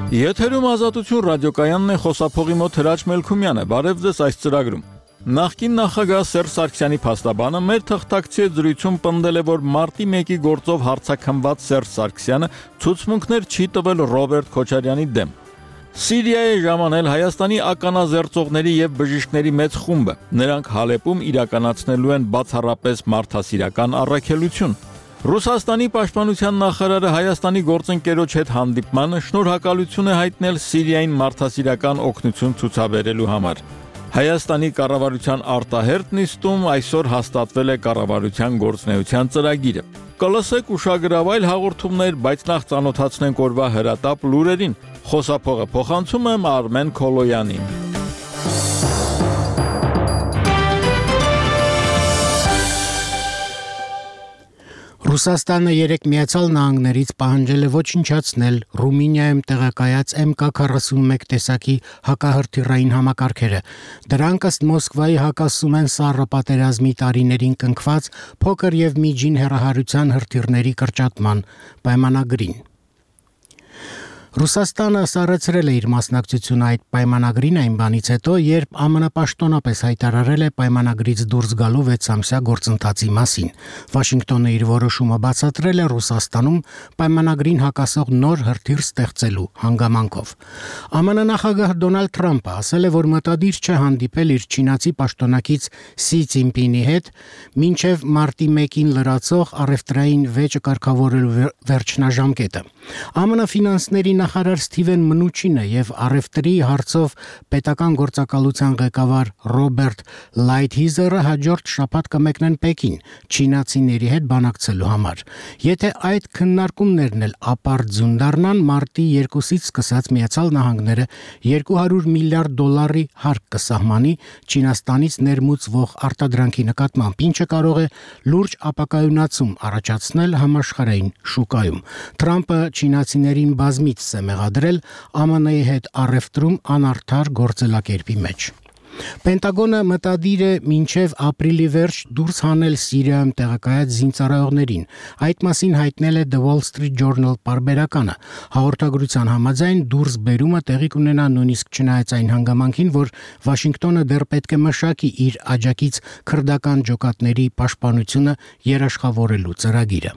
Եթերում ազատություն ռադիոկայանն է, խոսափողի մոտ Հրաչ Մելքումյանը, բարև ձեզ այս ծրագրում։ Նախկին նախագահ Սերժ Սարգսյանի փաստաբանը մեր թղթակցի զրույցում պնդել է, որ մարտի 1-ի գործով հարձակված Սերժ Սարգսյանը ցուցմունքներ չի տվել Ռոբերտ Քոչարյանի դեմ։ Սիրիայի ժամանել Հայաստանի ականազերծողների եւ բժիշկների մեծ խումբը։ Նրանք Հալեպում իրականացնելու են բացառապես մարդասիրական առաքելություն։ Ռուսաստանի պաշտպանության նախարարը Հայաստանի գործընկերոջ հետ հանդիպմանը շնորհակալություն է հայտնել Սիրիային մարդասիրական օգնություն ցուցաբերելու համար։ Հայաստանի կառավարության արտահերթ նիստում այսօր հաստատվել է կառավարության գործունեության ծրագիրը։ Կլսեք ուշագրավ այլ հաղորդումներ, բայց նախ ծանոթացնենք օրվա հրատապ լուրերին։ Խոսափողը փոխանցում եմ Արմեն Քոլոյանին։ Ռուսաստանը երեկ Միացյալ Նահանգներից պահանջել է ոչնչացնել Ռումինիայում տեղակայած MK-41 տեսակի հակահրթիռային համակարգերը։ Դրանք ըստ Մոսկվայի հակասում են սառը պատերազմի տարիներին կնքված փոքր եւ միջին հեռահարության հրթիռների կրճատման պայմանագրին։ Ռուսաստանը սառեցրել է իր մասնակցությունը այդ պայմանագրին այն բանից հետո, երբ ԱՄՆ պաշտոնապես հայտարարել է պայմանագրից դուրս գալու 6-ամսյա գործընթացի մասին։ Վաշինգտոնը իր որոշումը բացատրել է Ռուսաստանում պայմանագրին հակասող նոր հրթիռ ստեղծելու հանգամանքով։ ԱՄՆ նախագահ Դոնալդ Թրամփը ասել է, որ մտադիր չէ հանդիպել իր չինացի պաշտոնակից Սի Ցինպինի հետ, մինչև մարտի 1-ին լրացող առևտրային վեճը կարգավորելու վերջնաժամկետը։ ԱՄՆ ֆինանսների նախարար Սթիվեն Մնուչինը եւ առևտրի հարցով պետական գործակալության ղեկավար Ռոբերտ Լայթհիզերը հաջորդ շաբաթ կմեկնեն Պեկին չինացիների հետ բանակցելու համար։ Եթե այդ քննարկումներն էլ ապարդյուն դառնան, մարտի 2-ից սկսած Միացյալ Նահանգները $200 միլիարդ հարկ կսահմանի Չինաստանից ներմուծվող արտադրանքի նկատմամբ, ինչը կարող է լուրջ ապակայունացում առաջացնել համաշխարհային շուկայում։ Թրամփը չինացիներին բազմից է մեղադրել ԱՄՆ-ի հետ առևտրում անարդար գործելակերպի մեջ։ Պենտագոնը մտադիր է մինչև ապրիլի վերջ դուրս հանել Սիրիայում տեղակայած զինծառայողներին։ Այդ մասին հայտնել է The Wall Street Journal պարբերականը։ Հաղորդագրության համաձայն դուրս բերումը տեղի կունենա նույնիսկ չնայած այն հանգամանքին, որ Վաշինգտոնը դեռ պետք է մշակի իր աջակից քրդական ջոկատների պաշտպանությունը երաշխավորելու ծրագիրը։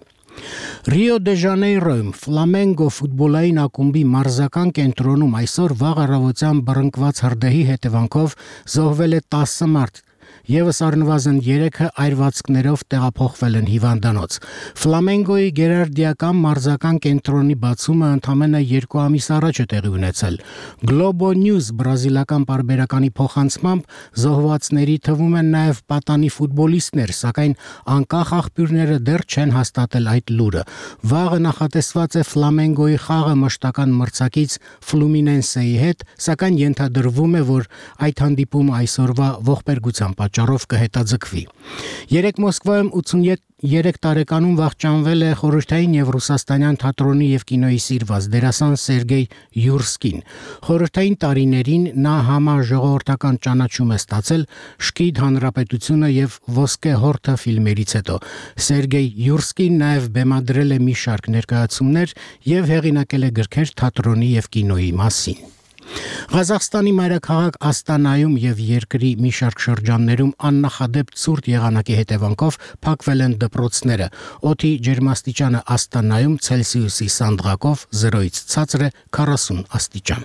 Ռիո դե Ժանեյրոյում Ֆլամենգո ֆուտբոլային ակումբի մարզական կենտրոնում այսօր վաղ առավոտյան բռնկված հրդեհի հետևանքով զոհվել է 10 մարդ։ Եվս առնվազն 3-ը այրվածքներով տեղափոխվել են հիվանդանոց։ Ֆլամենգոյի գերարդիական մարզական կենտրոնի բացումը ընդամենը 2 ամիս առաջ է տեղի ունեցել։ Globo News բրազիլական պարբերականի փոխանցմամբ զոհվածների թվում են նաև պատանի ֆուտբոլիստներ, սակայն անկախ աղբյուրները դեռ չեն հաստատել այդ լուրը։ Վաղը նախատեսված է Ֆլամենգոյի խաղը մշտական մրցակից Ֆլումինենսեի հետ, սակայն ենթադրվում է, որ այդ հանդիպումը այսօրվա ողբերգության պատճառով կհետաձգվի։ Երեկ Մոսկվայում 83 տարեկանում վախճանվել է խորհրդային եւ ռուսաստանյան թատրոնի եւ կինոյի սիրված դերասան Սերգեյ Յուրսկին։ Խորհրդային տարիներին նա համաժողովրդական ճանաչում է ստացել Շկիդ հանրապետությունը եւ Ոսկե հորթը ֆիլմերից հետո։ Սերգեյ Յուրսկին նաեւ բեմադրել է մի շարք ներկայացումներ եւ հեղինակել է գրքեր թատրոնի եւ կինոյի մասին։ Ղազախստանի մայրաքաղաք Աստանայում եւ երկրի մի շարք շրջաններում աննախադեպ ցուրտ եղանակի հետևանքով փակվել են դպրոցները։ Օդի ջերմաստիճանը Աստանայում Ցելսիուսի սանդղակով 0-ից ցածր է 40 աստիճան։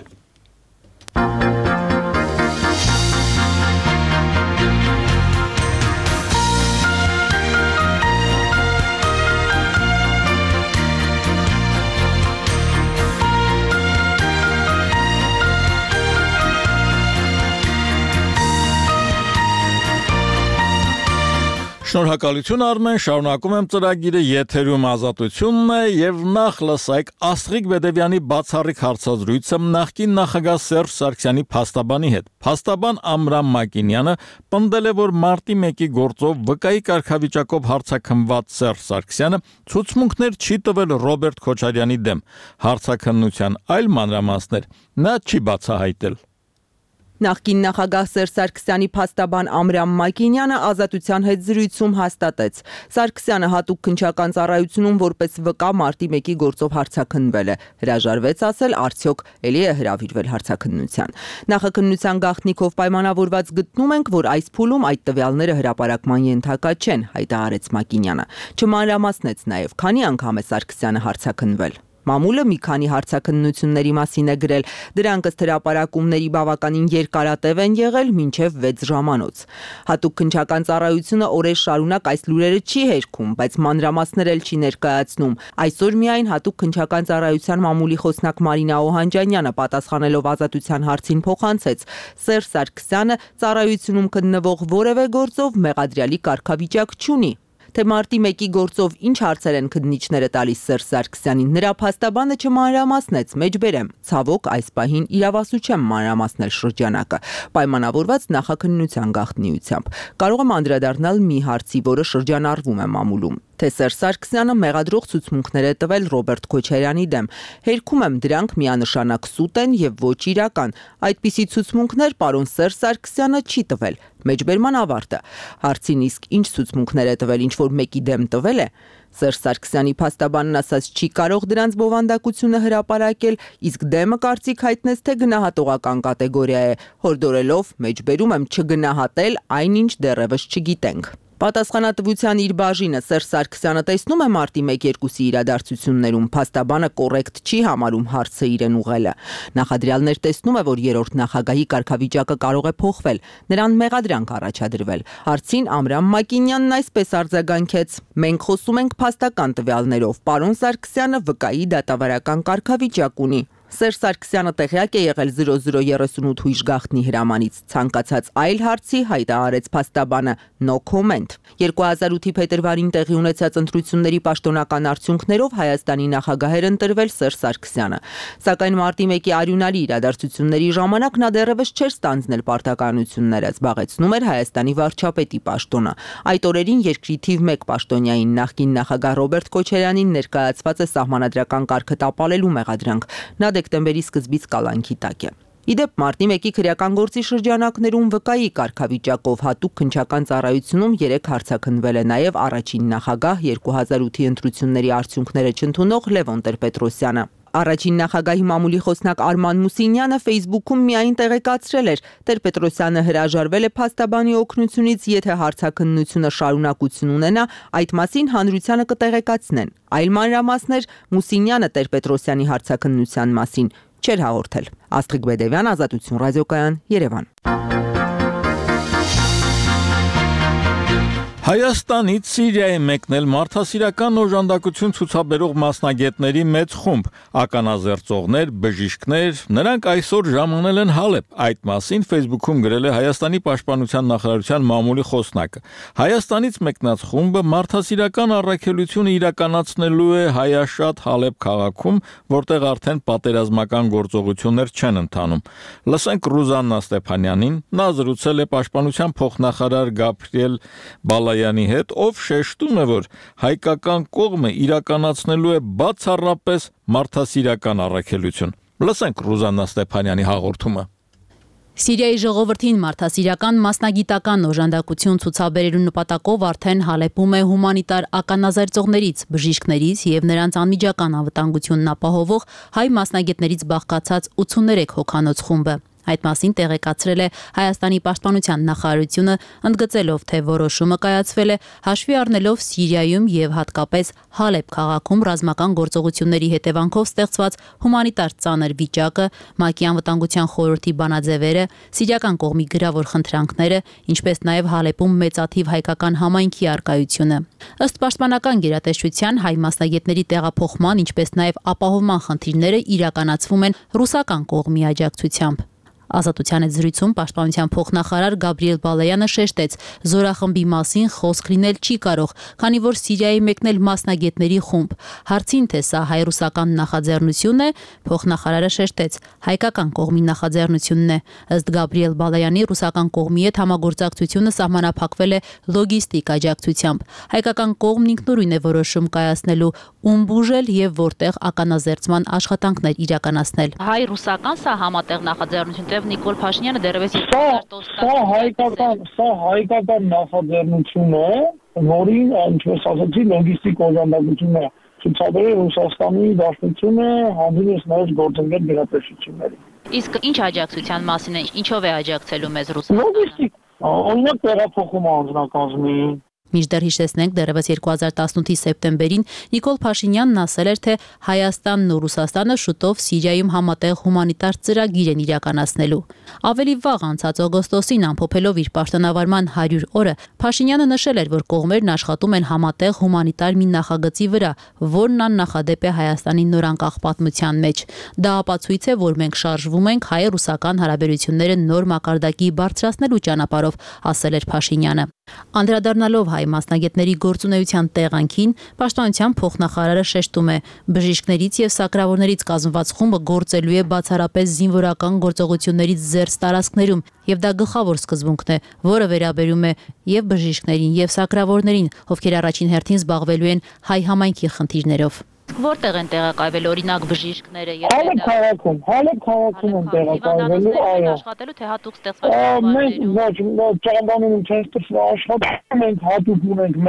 Շնորհակալություն Արմեն, շարունակում եմ ծրագիրը, եթերում ազատությունն է եւ նախ լսեք Աստղիկ Բեդևյանի բացառիկ հարցազրույցը նախկին նախագահ Սերժ Սարգսյանի փաստաբանի հետ։ Փաստաբան Ամրամ Մակինյանը պնդել է, որ մարտի 1-ի գործով վկայի կարգավիճակով հարցաքննված Սերժ Սարգսյանը ցուցմունքներ չի տվել Ռոբերտ Քոչարյանի դեմ։ Հարցաքննության այլ մանրամասներ նա չի բացահայտել։ Նախկին նախագահ Սերժ Սարգսյանի փաստաբան Ամրամ Մակինյանը Ազատության հետ զրույցում հաստատեց. Սարգսյանը հատուկ քննչական ծառայությունում որպես վկա մարտի 1-ի գործով հարցաքննվել է։ Հրաժարվեց ասել, արդյոք էլի է հրավիրվել հարցաքննության։ Նախաքննության գաղտնիքով պայմանավորված գտնում ենք, որ այս փուլում այդ տվյալները հրապարակման ենթակա չեն, հայտարարեց Մակինյանը։ Չմանրամասնեց նաև, քանի անգամ է Սարգսյանը հարցաքննվել։ Մամուլը մի քանի հարցաքննությունների մասին է գրել, դրանք ըստ հրապարակումների բավականին երկարատև են եղել մինչև 6 ժամանոց։ Հատուկ քննչական ծառայությունը օրեր շարունակ այս լուրերը չի հերքում, բայց մանրամասներ էլ չի ներկայացնում։ Այսօր միայն հատուկ քննչական ծառայության մամուլի խոսնակ Մարինա Օհանջանյանը պատասխանելով Ազատության հարցին փոխանցեց. Սերժ Սարգսյանը ծառայությունում քննվող որևէ գործով մեղադրյալի կարգավիճակ չունի։ Թե մարտի 1-ի գործով ինչ հարցեր են քննիչները տալիս Սերժ Սարգսյանին, նրա փաստաբանը չմանրամասնեց, մեջբերեմ, ցավոք այս պահին իրավասու չեմ մանրամասնել շրջանակը, պայմանավորված նախաքննության գաղտնիությամբ։ Կարող եմ անդրադառնալ մի հարցի, որը շրջանառվում է մամուլում, թե Սերժ Սարգսյանը մեղադրող ցուցմունքներ է տվել Ռոբերտ Քոչարյանի դեմ։ Հերքում եմ, դրանք միանշանակ սուտ են եւ ոչ իրական։ Այդպիսի ցուցմունքներ պարոն Սերժ Սարգսյանը չի տվել։ Մեջբերման ավարտը։ Հարցին իսկ ինչ ցուցմունքներ է տվել, ինչ որ մեկի դեմ տվել է։ Սերժ Սարգսյանի փաստաբանն ասաց չի կարող դրանց բովանդակությունը հրապարակել, իսկ դեմը կարծիք հայտնեց, թե գնահատողական կատեգորիա է, հորդորելով մեջբերում եմ չգնահատել այնինչ դեռևս չգիտենք։ Պատասխանատվության իր բաժինը Սերժ Սարգսյանը տեսնում է մարտի 1-2-ի իրադարձություններում, փաստաբանը կոռեկտ չի համարում հարցը իրեն ուղղելը։ Նախադրյալներ տեսնում է, որ երրորդ նախագահի կարգավիճակը կարող է փոխվել, նրան մեղադրանք առաջադրվել։ Հարցին Ամրամ Մակինյանն այսպես արձագանքեց. Մենք խոսում ենք փաստական տվյալներով, պարոն Սարգսյանը վկայի դատավարական կարգավիճակ ունի։ Սերժ Սարգսյանը տեղյակ է եղել 0038 հույժ գաղտնի հրամանից, ցանկացած այլ հարցի հայտարարեց փաստաբանը no comment։ 2008-ի փետրվարին տեղի ունեցած ընտրությունների պաշտոնական արդյունքներով Հայաստանի նախագահեր ընտրվել Սերժ Սարգսյանը։ Սակայն մարտի 1-ի արյունալի իրադարձությունների ժամանակ նա դեռևս չէր ստանձնել պարտականությունները, զբաղեցնում էր Հայաստանի վարչապետի պաշտոնը։ Այդ օրերին երկրի թիվ 1 պաշտոնյային նախկին նախագահ Ռոբերտ Քոչարյանին ներկայացված է սահմանադրական կարգը տապալելու մեղադրանք։ Նա դեկտեմբերի սկզբից կալանքի տակ է։ Իդեպ մարտի 1-ի քրեական գործի շրջանակներում վկայի կարգավիճակով հատուկ քննչական ծառայությունում 3 հարցաքննվել է նաև առաջին նախագահ 2008-ի ընտրությունների արդյունքները չընդունող Լևոն Տեր-Պետրոսյանը։ Առաջին նախագահի մամուլի խոսնակ Արման Մուսինյանը Facebook-ում միայն տեղեկացրել էր. Տեր-Պետրոսյանը հրաժարվել է փաստաբանի օգնությունից, եթե հարցաքննությունը շարունակություն ունենա, այդ մասին հանրությանը կտեղեկացնեն։ Այլ մանրամասներ Մուսինյանը Տեր-Պետրոսյանի հարցաքննության մասին չէր հաղորդել։ Աստղիկ Բեդևյան, Ազատություն ռադիոկայան, Երևան։ Հայաստանից Սիրիայի մեկնել մարդասիրական օժանդակություն ցուցաբերող մասնագետների մեծ խումբ, ականազերծողներ, բժիշկներ, նրանք այսօր ժամանել են Հալեբ։ Այդ մասին Facebook-ում գրել է Հայաստանի պաշտպանության նախարարության մամուլի խոսնակը։ Հայաստանից մեկնած խումբը մարդասիրական առաքելություն իրականացնելու է հայաշատ Հալեբ քաղաքում, որտեղ արդեն պատերազմական գործողություններ չեն ընթանում։ Լսենք Ռուզաննա Ստեփանյանին, նա զրուցել է պաշտպանության փոխնախարար Գաբրիել Բալայանի հետ, ով շեշտում է, որ հայկական կողմը իրականացնելու է բացառապես մարդասիրական առաքելություն։ Լսենք Ռուզաննա Ստեփանյանի հաղորդումը։ Սիրիայի ժողովրդին մարդասիրական մասնագիտական օժանդակություն ցուցաբերելու նպատակով արդեն Հալեպում է հումանիտար ականազերծողներից, բժիշկներից եւ նրանց անմիջական անվտանգությունն ապահովող հայ մասնագետներից բաղկացած 83 հոգանոց խումբը։ Այդ մասին տեղեկացրել է Հայաստանի պաշտպանության նախարարությունը, ընդգծելով, թե որոշումը կայացվել է հաշվի առնելով Սիրիայում եւ հատկապես Հալեբ քաղաքում ռազմական գործողությունների հետևանքով ստեղծված հումանիտար ծանր վիճակը, ՄԱԿ-ի անվտանգության խորհրդի բանաձևերը, սիրիական կողմի գրավոր խնդրանքները, ինչպես նաեւ Հալեպում մեծաթիվ հայկական համայնքի արկայությունը։ Ըստ պաշտպանական գերատեսչության հայ մասնագետների տեղափոխման, ինչպես նաեւ ապահովման խնդիրները իրականացվում են ռուսական կողմի աջակցությամբ։ Ազատության հետ զրույցում պաշտպանության փոխնախարար Գաբրիել Բալայանը շեշտեց, զորախմբի մասին խոսք լինել չի կարող, քանի որ Սիրիայի մեկնել մասնագետների խումբ։ Հարցին, թե սա հայ-ռուսական նախաձեռնություն է, փոխնախարարը շեշտեց, հայկական կողմի նախաձեռնությունն է։ Ըստ Գաբրիել Բալայանի, ռուսական կողմի հետ համագործակցությունը սահմանափակվել է լոգիստիկ աջակցությամբ։ Հայկական կողմն ինքնուրույն է որոշում կայացնելու ում բուժել եւ որտեղ ականազերծման աշխատանքներ իրականացնել։ Հայ-ռուսական սա համատեղ նախաձեռնություն որտեղ Նիկոլ Փաշինյանը դեռևս Սա հայկական նախաձեռնություն է, որին, ինչպես ասացի, լոգիստիկ օժանդակություն է ցուցաբերել Ռուսաստանի Դաշնությունը հանդիպես նոր գործընկեր գերատեսչությունների։ Իսկ ինչ աջակցության մասին է, ինչով է աջակցելու մեզ Ռուսաստանը։ Լոգիստիկ, օրինակ տեղափոխում անձնակազմի։ Մինչդեռ հիշեցնենք, դեռևս 2018-ի սեպտեմբերին Նիկոլ Փաշինյանն ասել էր, թե Հայաստանն ու Ռուսաստանը շուտով Սիրիայում համատեղ հումանիտար ծրագիր են իրականացնելու։ Ավելի վաղ անցած օգոստոսին ամփոփելով իր պաշտոնավարման 100 օրը, Փաշինյանը նշել էր, որ կողմերն աշխատում են համատեղ հումանիտար մի նախագծի վրա, որն աննախադեպ է Հայաստանի նորանկախ պատմության մեջ։ Դա ապացույց է, որ մենք շարժվում ենք հայ-ռուսական հարաբերությունները նոր մակարդակի բարձրացնելու ճանապարհով, ասել էր Փաշինյանը։ Անդրադառնալով հայ մասնագետների գործունեության տեղանքին, Պաշտպանության փոխնախարարը շեշտում է, բժիշկներից եւ սակրավորներից կազմված խումբը գործելու է բացառապես զինվորական գործողություններից զերծ տարածքներում, եւ դա գլխավոր սկզբունքն է, որը վերաբերում է եւ բժիշկներին եւ սակրավորներին, ովքեր առաջին հերթին զբաղվելու են հայ համայնքի խնդիրներով։ Որտեղ են տեղակայվել օրինակ բժիշկները եւ Հալեբ քաղաքում են տեղակայվելու, այո։ Աշխատելու թե հատուկ ստեղծված Մենք ճամբանում չենք աշխատում, մենք հատուկ ունենք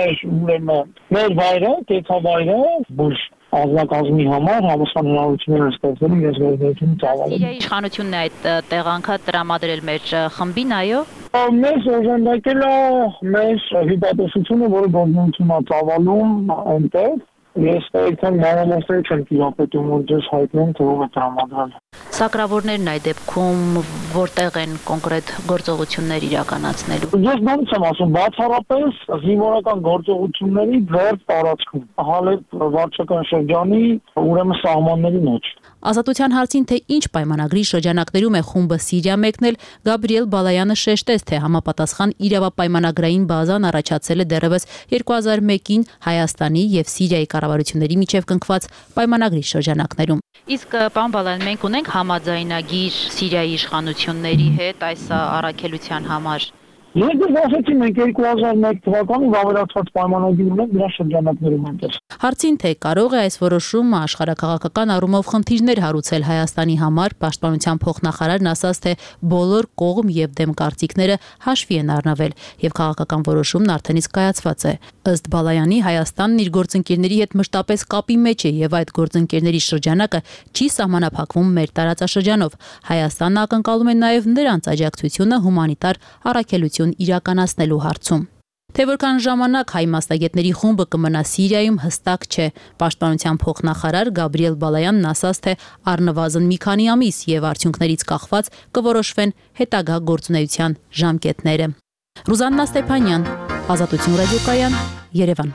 մեր վայրը, կեցավայրը, բուժ ազնագազմի համար համասան հնարավորություններ ստեղծելու ես վերջին ծավալում։ Սիրիայի իշխանությունն է այդ տեղանքը տրամադրել մեր խմբին, այո։ Մեզ օժանդակել է մեր հիպատոսությունը, որը գործունեություն է ծավալում այնտեղ։ Ես այդքան մանրամասներ չեմ տիրապետում, որ ձեզ հայտնեմ, թե ով է տրամադրել։ Սակրավորներն այդ դեպքում որտեղ են կոնկրետ գործողություններ իրականացնելու։ Ես նորից եմ ասում, բացառապես զինվորական գործողությունների ձեռք տարածքում, Հալեբ վարչական շրջանի ուրեմն սահմանների մեջ։ Ազատության հարցին, թե ինչ պայմանագրի շրջանակներում է խումբը Սիրիա մեկնել, Գաբրիել Բալայանը շեշտեց, թե համապատասխան իրավապայմանագրային բազան առաջացել է դեռևս 2001-ին Հայաստանի եւ Սիրիայի կառավարությունների միջև կնքված պայմանագրի շրջանակներում։ Իսկ պարոն Բալայան, մենք ունենք համաձայնագիր Սիրիայի իշխանությունների հետ այս առաքելության համար։ Ես ասացի, մենք 2001 թվականին վավերացված պայմանագիր ունենք դրա շրջանակներում այնտեղ։ Հարցին, թե կարող է այս որոշումը աշխարհաքաղաքական առումով խնդիրներ հարուցել Հայաստանի համար, Պաշտպանության փոխնախարարն ասաց, թե բոլոր կողմ եւ դեմ կարծիքները հաշվի են առնվել եւ քաղաքական որոշումն արդեն իսկ կայացված է։ Ըստ Բալայանի, Հայաստանն իր գործընկերների հետ մշտապես կապի մեջ է եւ այդ գործընկերների շրջանակը չի սահմանափակվում մեր տարածաշրջանով։ Հայաստանն ակնկալում է նաեւ նրանց աջակցությունը հումանիտար առաքելություն իրականացնելու հարցում։ Թե որքան ժամանակ հայ մասնագետների խումբը կմնա Սիրիայում հստակ չէ։ Պաշտպանության փոխնախարար Գաբրիել Բալայանն ասաց, թե առնվազն մի քանի ամիս եւ արդյունքներից կախված կորոշվեն հետագա գործունեության ժամկետները։ Ռուզաննա Ստեփանյան, Ազատություն ռադիոկայան, Երևան։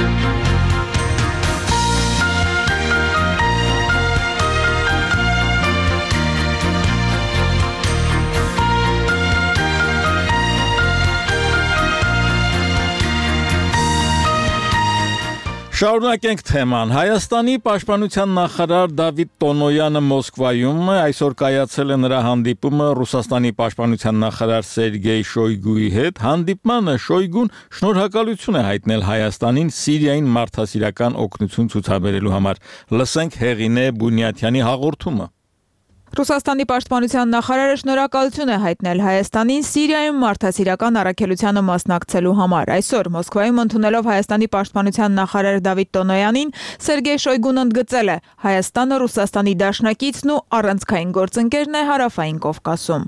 Շարունակենք թեման։ Հայաստանի պաշտպանության նախարար Դավիթ Տոնոյանը Մոսկվայում այսօր կայացել է նրա հանդիպումը Ռուսաստանի պաշտպանության նախարար Սերգեյ Շոյգուի հետ։ Հանդիպմանը Շոյգուն շնորհակալություն է հայտնել Հայաստանին Սիրիային մարդասիրական օգնություն ցուցաբերելու համար։ Լսենք Հեղինե Բունյաթյանի հաղորդումը։ Ռուսաստանի պաշտպանության նախարարը շնորհակալություն է հայտնել Հայաստանին Սիրիայում մարդասիրական առաքելությանը մասնակցելու համար։ Այսօր Մոսկվայում ընդունելով Հայաստանի պաշտպանության նախարար Դավիթ Տոնոյանին, Սերգեյ Շոյգուն ընդգծել է. Հայաստանը Ռուսաստանի դաշնակիցն ու առանցքային գործընկերն է Հարավային Կովկասում։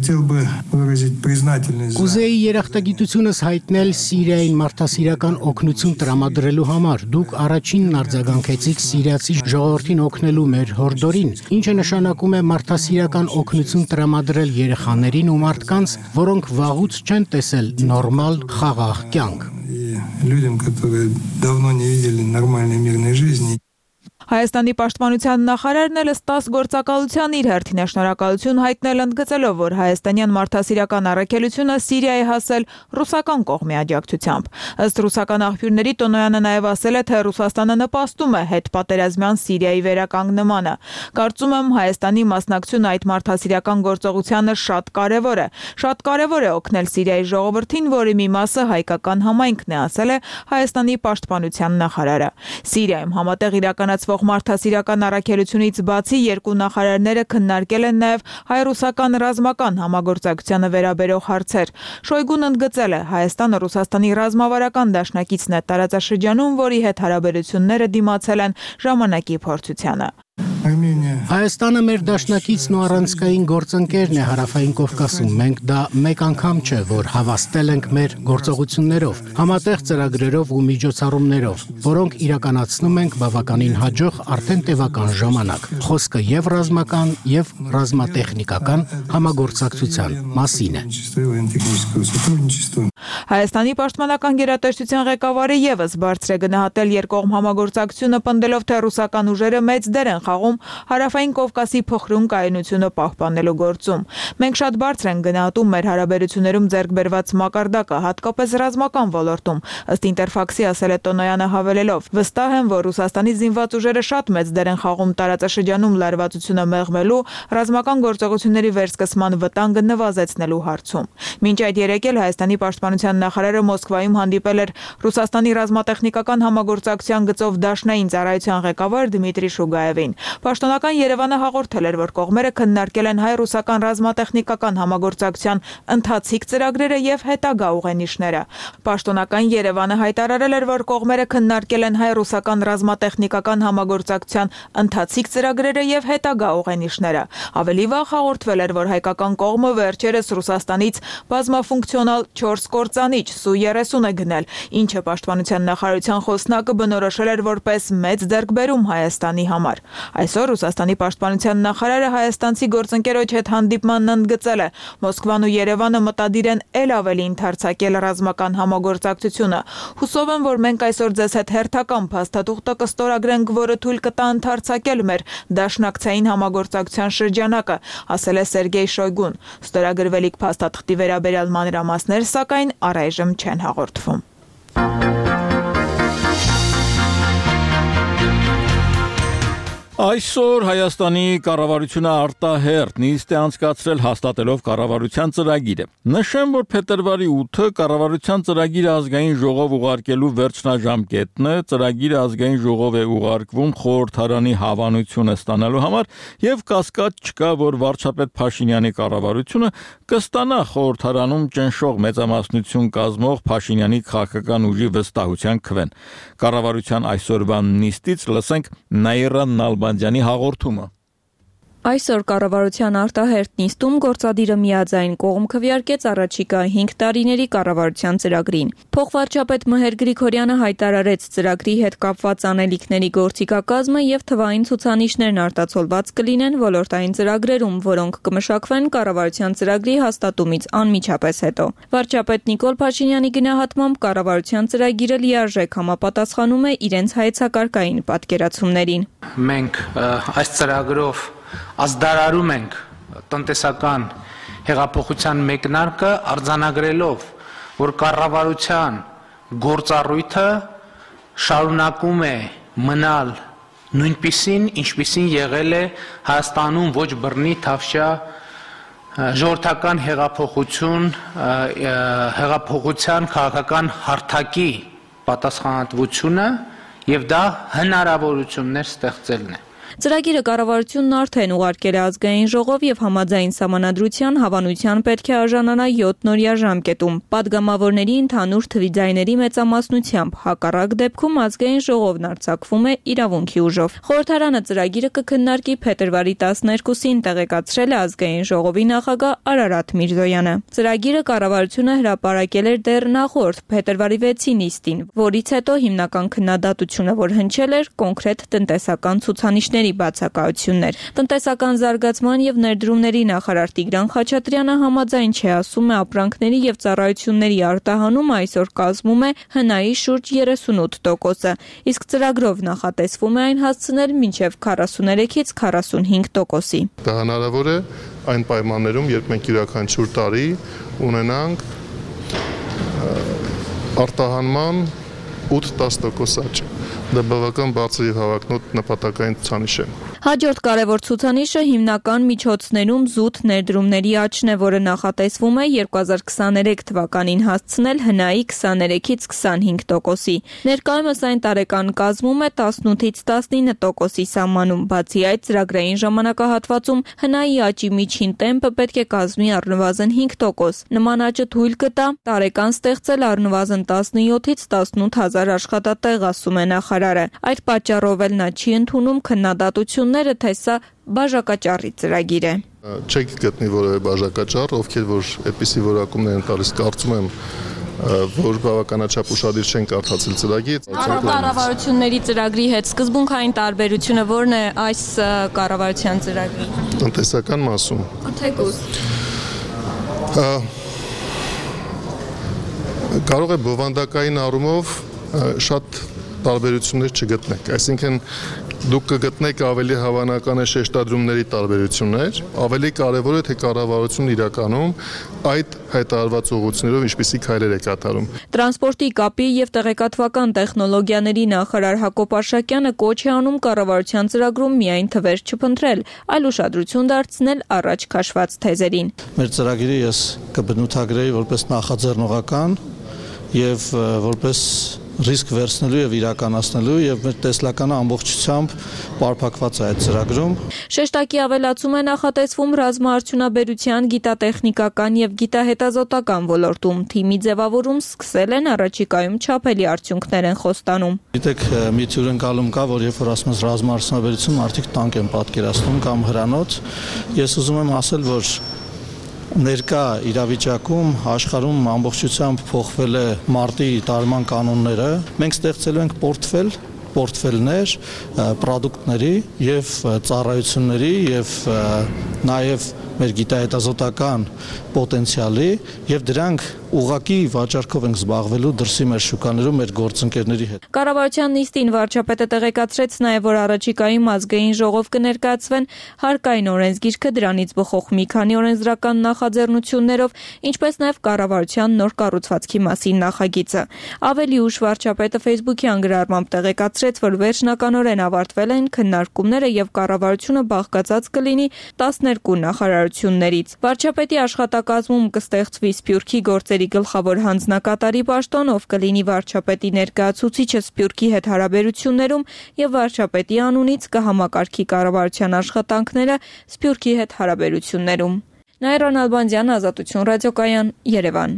Կուզեի երախտագիտությունս հայտնել Սիրիային մարդասիրական օգնություն տրամադրելու համար։ Դուք առաջինն արձագանքեցիք սիրիացի ժողովրդին օգնելու մեր հորդորին, ինչը նշանակում է մարդասիրական օգնություն տրամադրել երեխաներին ու մարդկանց, որոնք վաղուց չեն տեսել նորմալ խաղաղ կյանք։ Людям, которые давно не видели нормальной мирной жизни. Հայաստանի պաշտպանության նախարարն էլ ըստ գործակալության իր հերթին է շնորհակալություն հայտնել ընդգծելով, որ հայաստանյան մարդասիրական առաքելությունը Սիրիայի հասել ռուսական կողմի աջակցությամբ։ Ըստ ռուսական աղբյուրների Տոնոյանը նաև ասել է, թե Ռուսաստանը նպաստում է հետպատերազմյան Սիրիայի վերականգնմանը։ Կարծում եմ, Հայաստանի մասնակցությունը այդ մարդասիրական գործողությանը շատ կարևոր է։ Շատ կարևոր է օգնել Սիրիայի ժողովրդին, որի մի մասը հայկական համայնքն է, ասել է Հայաստանի պաշտպանության նախարարը։ Սիրիայում համատեղ իրականացվող կապող մարդասիրական առաքելությունից բացի երկու նախարարները քննարկել են նաև հայ-ռուսական ռազմական համագործակցությանը վերաբերող հարցեր։ Շոյգուն ընդգծել է, Հայաստանը Ռուսաստանի ռազմավարական դաշնակիցն է տարածաշրջանում, որի հետ հարաբերությունները դիմացել են ժամանակի փորձությանը։ Հայաստանը մեր դաշնակիցն ու առանցքային գործընկերն է Հարավային Կովկասում։ Մենք դա մեկ անգամ չէ, որ հավաստել ենք մեր գործողություններով, համատեղ ծրագրերով ու միջոցառումներով, որոնք իրականացնում ենք բավականին հաջող արդեն տևական ժամանակ։ Խոսքը եւ ռազմական, եւ ռազմատեխնիկական համագործակցության մասին է։ Հայաստանի պաշտպանական գերատեսչության ղեկավարը եւս բարձր է գնահատել երկկողմ համագործակցությունը, պնդելով, թե ռուսական ուժերը մեծ դեր են խաղում Հարավային Կովկասի փխրուն կայունությունը պահպանելու գործում։ Մենք շատ բարձր ենք գնահատում մեր հարաբերություններում ձեռք բերված մակարդակը, հատկապես ռազմական ոլորտում, ըստ Ինտերֆաքսի ասել է Տոնոյանը հավելելով. վստահ եմ, որ Ռուսաստանի զինված ուժերը շատ մեծ դեր են խաղում տարածաշրջանում լարվածությունը մեղմելու, ռազմական գործողությունների վերսկսման վտանգը նվազեցնելու հարցում։ Մինչ այդ երեկ էլ Հայաստանի պաշտպանության նախարարը Մոսկվայում հանդիպել էր Ռուսաստանի ռազմատեխնիկական համագործակցության գծով դաշնային ծառայության ղեկավար Դմիտրի Շուգաևին։ Պաշտոնական Երևանը հաղորդել էր, որ կողմերը քննարկել են հայ-ռուսական ռազմատեխնիկական համագործակցության ընթացիկ ծրագրերը եւ հետագա ուղենիշները։ Պաշտոնական Երևանը հայտարարել էր, որ կողմերը քննարկել են հայ-ռուսական ռազմատեխնիկական համագործակցության ընթացիկ ծրագրերը եւ հետագա ուղենիշները։ Ավելի վաղ հաղորդվել էր, որ հայկական կողմը վերջերս Ռուսաստանից բազմաֆունկցիոնալ 4 կործանիչ Su-30 է գնել, ինչը պաշտպանության նախարարության խոսնակը բնորոշել էր որպես մեծ ձեռքբերում Հայաստանի համար։ Այսօր Ռուսաստանի պաշտպանության նախարարը հայաստանցի գործընկերոջ հետ հանդիպմանն ընդգծել է. Մոսկվան ու Երևանը մտադիր են ել ավելի ընդարձակել ռազմական համագործակցությունը։ Հուսով եմ, որ մենք այսօր ձեզ հետ հերթական փաստաթուղթը կստորագրենք, որը թույլ կտա ընդարձակել մեր դաշնակցային համագործակցության շրջանակը, ասել է Սերգեյ Շոյգուն։ Ստորագրվելիք փաստաթղթի վերաբերյալ մանրամասներ, սակայն առայժմ չեն հաղորդվում։ Այսօր Հայաստանի կառավարությունը արտահերթ նիստ է անցկացրել հաստատելով կառավարության ծրագիրը։ Նշեմ, որ փետրվարի 8-ը կառավարության ծրագիրը ազգային ժողով ուղարկելու վերջնաժամկետն է, ծրագիրը ազգային ժողով է ուղարկվում խորհրդարանի հավանությունը ստանալու համար եւ կասկած չկա, որ վարչապետ Փաշինյանի կառավարությունը կստանա խորհրդարանում ճնշող մեծամասնություն կազմող Փաշինյանի քաղաքական ուժի վստահության քվեն։ Կառավարության այսօրվա նիստից լսենք Նաիրա Նալբանդյանի հաղորդումը։ Այսօր կառավարության արտահերթ նիստում գործադիրը միաձայն կողմ քվեարկեց առաջիկա 5 տարիների կառավարության ծրագրին։ Փոխվարչապետ Մհեր Գրիգորյանը հայտարարեց ծրագրի հետ կապված անելիքների գործիքակազմը եւ թվային ցուցանիշներն արտացոլված կլինեն ոլորտային ծրագրերում, որոնք կմշակվեն կառավարության ծրագրի հաստատումից անմիջապես հետո։ Վարչապետ Նիկոլ Փաշինյանի գնահատմամբ կառավարության ծրագիրը լիարժեք համապատասխանում է իրենց հայեցակարգային պատկերացումներին։ Մենք այս ծրագրով ազդարարում ենք տնտեսական հեղափոխության մեկնարկը արձանագրելով, որ կառավարության գործառույթը շարունակում է մնալ նույնպիսին, ինչպիսին եղել է Հայաստանում ոչ բռնի թավշյա ժողովրդական հեղափոխության քաղաքական հարթակի պատասխանատվությունը եւ դա հնարավորություններ ստեղծելն է։ Ծրագիրը կառավարությունն արդեն ուղարկել է ազգային ժողով եւ համաձայն սահմանադրության հավանության պետք է արժանանա 7-օրյա ժամկետում, падգամավորների ընդհանուր թվի ձայների մեծամասնությամբ, հակառակ դեպքում ազգային ժողովն արձակվում է իրավունքի ուժով։ Խորհրդարանը ծրագիրը կքննարկի փետրվարի 12-ին, տեղեկացրել է ազգային ժողովի նախագահ Արարատ Միրզոյանը։ Ծրագիրը կառավարությունը հրապարակել էր դեռ նախորդ փետրվարի 6-ի նիստին, որից հետո հիմնական քննադատությունը, որ հնչել էր, կոնկրետ տնտեսական ցուցանիշներ բացակայություններ։ Տնտեսական զարգացման եւ ներդրումների նախարար Տիգրան Խաչատրյանը համաձայն չէ, ասում է, ապրանքների եւ ծառայությունների արտահանումը այսօր կազմում է ՀՆԱ-ի շուրջ 38%, իսկ ծրագրով նախատեսվում է այն հասցնել մինչեւ 43-ից 45%-ի։ Դա հնարավոր է այն պայմաններում, երբ մենք յուրաքանչյուր տարի ունենանք արտահանման 8-10% աճ։ Դա բավական բարձր եւ հավակնոտ նպատակային ցուցանիշ է։ Հաջորդ կարևոր ցուցանիշը հիմնական միջոցներում զուտ ներդրումների աճն է, որը նախատեսվում է 2023 թվականին հասցնել հնայի 23-ից 25%-ի։ Ներկայումս այն տարեկան կազմում է 18-ից 19%-ի սահմանում, բացի այդ ծրագրային ժամանակահատվածում հնայի աճի միջին տեմպը պետք է կազմի առնվազն 5%։ Նման աճը թույլ կտա տարեկան ստեղծել առնվազն 17-ից 18 հազար աշխատատեղ, ասում է նախարարը։ Այդ պատճառով էլ նա չի ընդունում քննադատությունները, թե սա բաժակաճառի ծրագիր է։ Չեք գտնի որևէ բաժակաճառ, ովքեր որ այդպիսի որակումներ են տալիս, կարծում եմ, որ բավականաչափ ուշադիր չեն կարդացել ծրագիրը։ Կառավարությունների ծրագրի հետ սկզբունքային տարբերությունը ո՞րն է այս կառավարության ծրագրի։ Տնտեսական մասում։ Թեկուզ։ Կարող է բովանդակային առումով շատ տարբերություններ չգտնեք, այսինքն դուք կգտնեք ավելի հավանական է շեշտադրումների տարբերություններ, ավելի կարևոր է թե կառավարությունն իրականում այդ հայտարարված ուղղություններով ինչպիսի քայլեր է կատարում։ Տրանսպորտի, կապի եւ տեղեկատվական տեխնոլոգիաների նախարար Հակոբ Արշակյանը կոչ է անում կառավարության ծրագրում միայն թվեր չփնտրել, այլ ուշադրություն դարձնել առաջ քաշված թեզերին։ Մեր ծրագիրը ես կբնութագրեի որպես նախաձեռնողական եւ որպես ռիսկ վերցնելու եւ իրականացնելու եւ մեր տեսլականը ամբողջությամբ պարփակված է այդ ծրագրում։ Շեշտակի ավելացում է նախատեսվում ռազմաարդյունաբերության, գիտատեխնիկական եւ գիտահետազոտական ոլորտում թիմի ձևավորում սկսել են, առաջիկայում չափելի արդյունքներ են խոստանում։ Գիտեք, մի հյուրընկալում կա, որ երբ որ ասում ես ռազմաարդյունաբերություն, մարդիկ տանկ են պատկերացնում կամ հրանոց։ Ես ուզում եմ ասել, որ ներկա իրավիճակում աշխարհում ամբողջությամբ փոխվել է մարտի տարման կանոնները։ Մենք ստեղծելու ենք պորտֆելներ պրոդուկտների եւ ծառայությունների եւ նաեւ մեր գիտահետազոտական պոտենցիալի եւ դրանք ուղղակի վաճառքով ենք զբաղվելու դրսի մեր շուկաներում մեր գործընկերների հետ։ Կառավարության նիստին վարչապետը տեղեկացրեց նաև, որ առաջիկայում ազգային ժողով կներկայացվեն հարկային օրենսգիրքը, դրանից բխող մի քանի օրենսդրական նախաձեռնություններով, ինչպես նաև կառավարության նոր կառուցվածքի մասին նախագիծը։ Ավելի ուշ վարչապետը Facebook-ի անգրարմամբ տեղեկացրեց, որ վերջնականորեն ավարտվել են քննարկումները եւ կառավարությունը բաղկացած կլինի 12 նախարարություններից։ Վարչապետի աշխատակազմում կստեղծվի Սփյուռքի գործերի գլխավոր հանձնակատարի պաշտոն, ով կլինի վարչապետի ներկայացուցիչը Սփյուռքի հետ հարաբերություններում եւ վարչապետի անունից կհամակարգի կառավարության աշխատանքները Սփյուռքի հետ հարաբերություններում։ Նայիրան Ալբանդյան, Ազատություն ռադիոկայան, Երևան։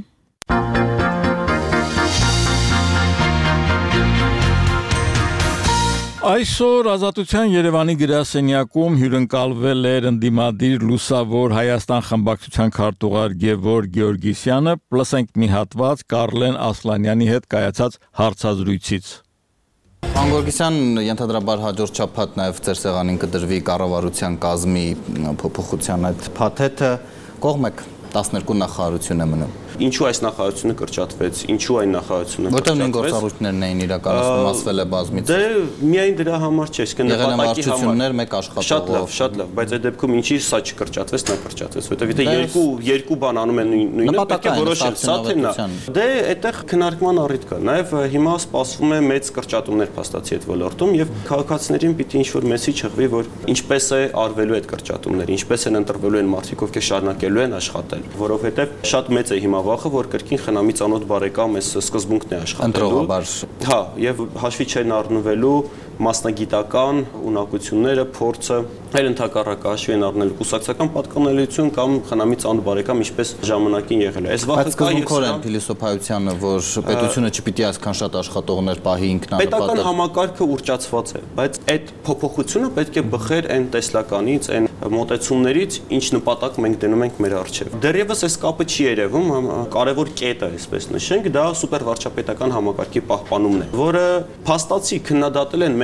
Այսօր Ազատության Երևանի գրասենյակում հյուրընկալվել էր ընդդիմադիր Լուսավոր Հայաստան խմբակցության քարտուղար Գևորգ Գեորգիսյանը, լսենք մի հատված Կարլեն Ասլանյանի հետ կայացած հարցազրույցից։ Պարոն Գեորգիսյան, ենթադրաբար հաջորդ շաբաթ նաև ձեր սեղանին կդրվի կառավարության կազմի փոփոխության այդ փաթեթը, կողմ եք 12 նախարարություն է մնում։ Ինչու այս նախարարությունը կրճատվեց, ինչու այն նախարարությունը կրճատվեց։ Որտեղ նույն գործառույթներն էին իրականացնում, ասվել է բազմից։ Դե միայն դրա համար չէ, իսկ նպատակի համար մեկ աշխատողով։ Շատ լավ, բայց այդ դեպքում ինչի սա չկրճատվեց, նա կրճատվեց, որովհետև եթե երկու բան անում են նույնը, պետք է որոշել, սա թե նա։ Դե այդտեղ քննարկման առիթ կա։ Նաև հիմա սպասվում է մեծ կրճատումներ փաստացի այդ ոլորտում եւ քաղաքացիներին պիտի ինչ-որ մեսիջ հղվի, որ ինչպես է արվելու այդ կրճատումները, ինչպես են ընտրվելու են մարդիկ, ովքեր շարունակելու են աշխատել, որովհետև շատ մեծ է հիմա վախը, որ կրկին խնամի ծանոթ բարեկամ այս սկզբունքն է աշխատելու։ Հա, եւ հաշվի չեն առնվելու մասնագիտական ունակությունները, փորձը, այլ ընդհակառակը հաշվի են առնել կուսակցական պատկանելիություն կամ խնամի ծանոթ բարեկամ, ինչպես ժամանակին եղել է։ Այս վախը կա եւ սկզբունքորեն փիլիսոփայությանը, որ պետությունը չպիտի այսքան շատ աշխատողներ պահի ինքնանպատակ։ Պետական համակարգը ուռճացված է, բայց այդ փոփոխությունը պետք է բխեր այն տեսլականից, այն մոտեցումներից, ինչ նպատակ մենք դնում ենք մեր առջև։ Դեռևս այս կապը չի երևում, կարևոր կետը, այսպես նշենք, դա սուպերվարչապետական համակարգի պահպանումն է, որը փաստացի քննադատել են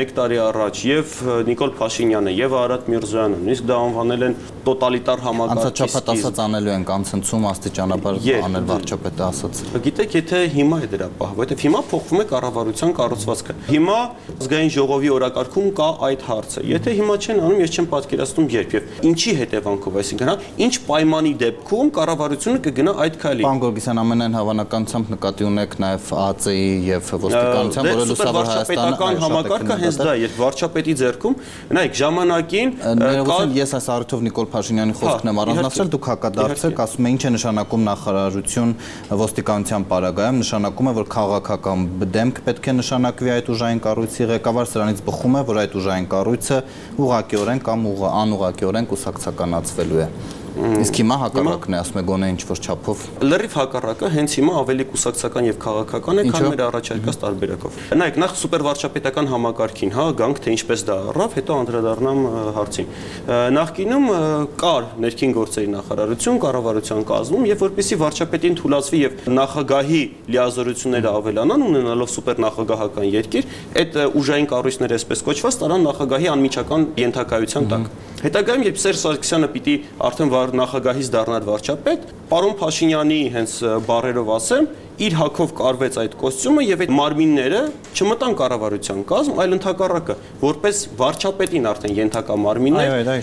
1 տարի առաջ եւ Նիկոլ Փաշինյանը եւ Արադ Միրզոյանը նույնիսկ դա անվանել են տոտալիտար համակարգի անցաչափած ասած անելու են անցնցում աստիճանաբար անել վարչապետը ասած։ Գիտեք, եթե հիմա է դրա պահը, որովհետեւ հիմա փոխվում է կառավարության կառուցվածքը։ Հիմա ազգային ժողովի օրակարգում կա այդ հարցը։ Եթե հիմա չեն անում, ես չեմ պատկերացնում երբ եւ ինչի հետևանքով, այսինքն ինչ պայմանի դեպքում կառավարությունը կգնա այդ քայլի։ Պարոն Գորգիսյան, ամենայն հավանականությամբ նկատի ունեք նաեւ ԱԱԾ-ի եւ ոստիկանության, որը լուսավոր Հայաստանը համակարգը հենց դա, երբ վարչապետի ձեռքում, նայեք, ժամանակին ես այս առիթով Նիկոլ Փաշինյանի խոսքն եմ առանձնացրել, դուք հակադարձեք, ասում եք, ինչ է նշանակում նախարարություն ոստիկանության պարագայում, նշանակում է, որ քաղաքական դեմք պետք է նշանակվի այդ ուժային կառույցի ղեկավար, սրանից բխում է, որ այդ ուժային կառույցը ուղղակիորեն կամ անուղղակիորեն կուսակցականացվելու է։ Իսկ հիմա հակառակն է, ասում է գոնե ինչ-որ չափով։ Լրիվ հակառակը հենց հիմա ավելի կուսակցական եւ քաղաքական է, քան մեր առաջարկած տարբերակով։ Նայեք, նախ սուպերվարչապետական համակարգին, գանք թե ինչպես դա առավ, հետո անդրադառնամ հարցին։ Նախկինում կար ներքին գործերի նախարարություն կառավարության կազմում, եւ որպեսզի վարչապետին թույլատրվի եւ նախագահի լիազորությունները ավելանան, ունենալով սուպերնախագահական երկիր, այդ ուժային կառույցները այսպես կոչված տարան նախագահի անմիջական ենթակայության տակ։ Հետագայում, երբ Սերժ Սարգսյանը պիտի արդեն նախագահից դառնար վարչապետ, պարոն Փաշինյանի հենց բառերով ասեմ, իր հակով կարվեց այդ կոստյումը եւ այդ մարմինները չմտան կառավարության կազմ, այլ ընդհակառակը, որպես վարչապետին արդեն ենթակա մարմիններ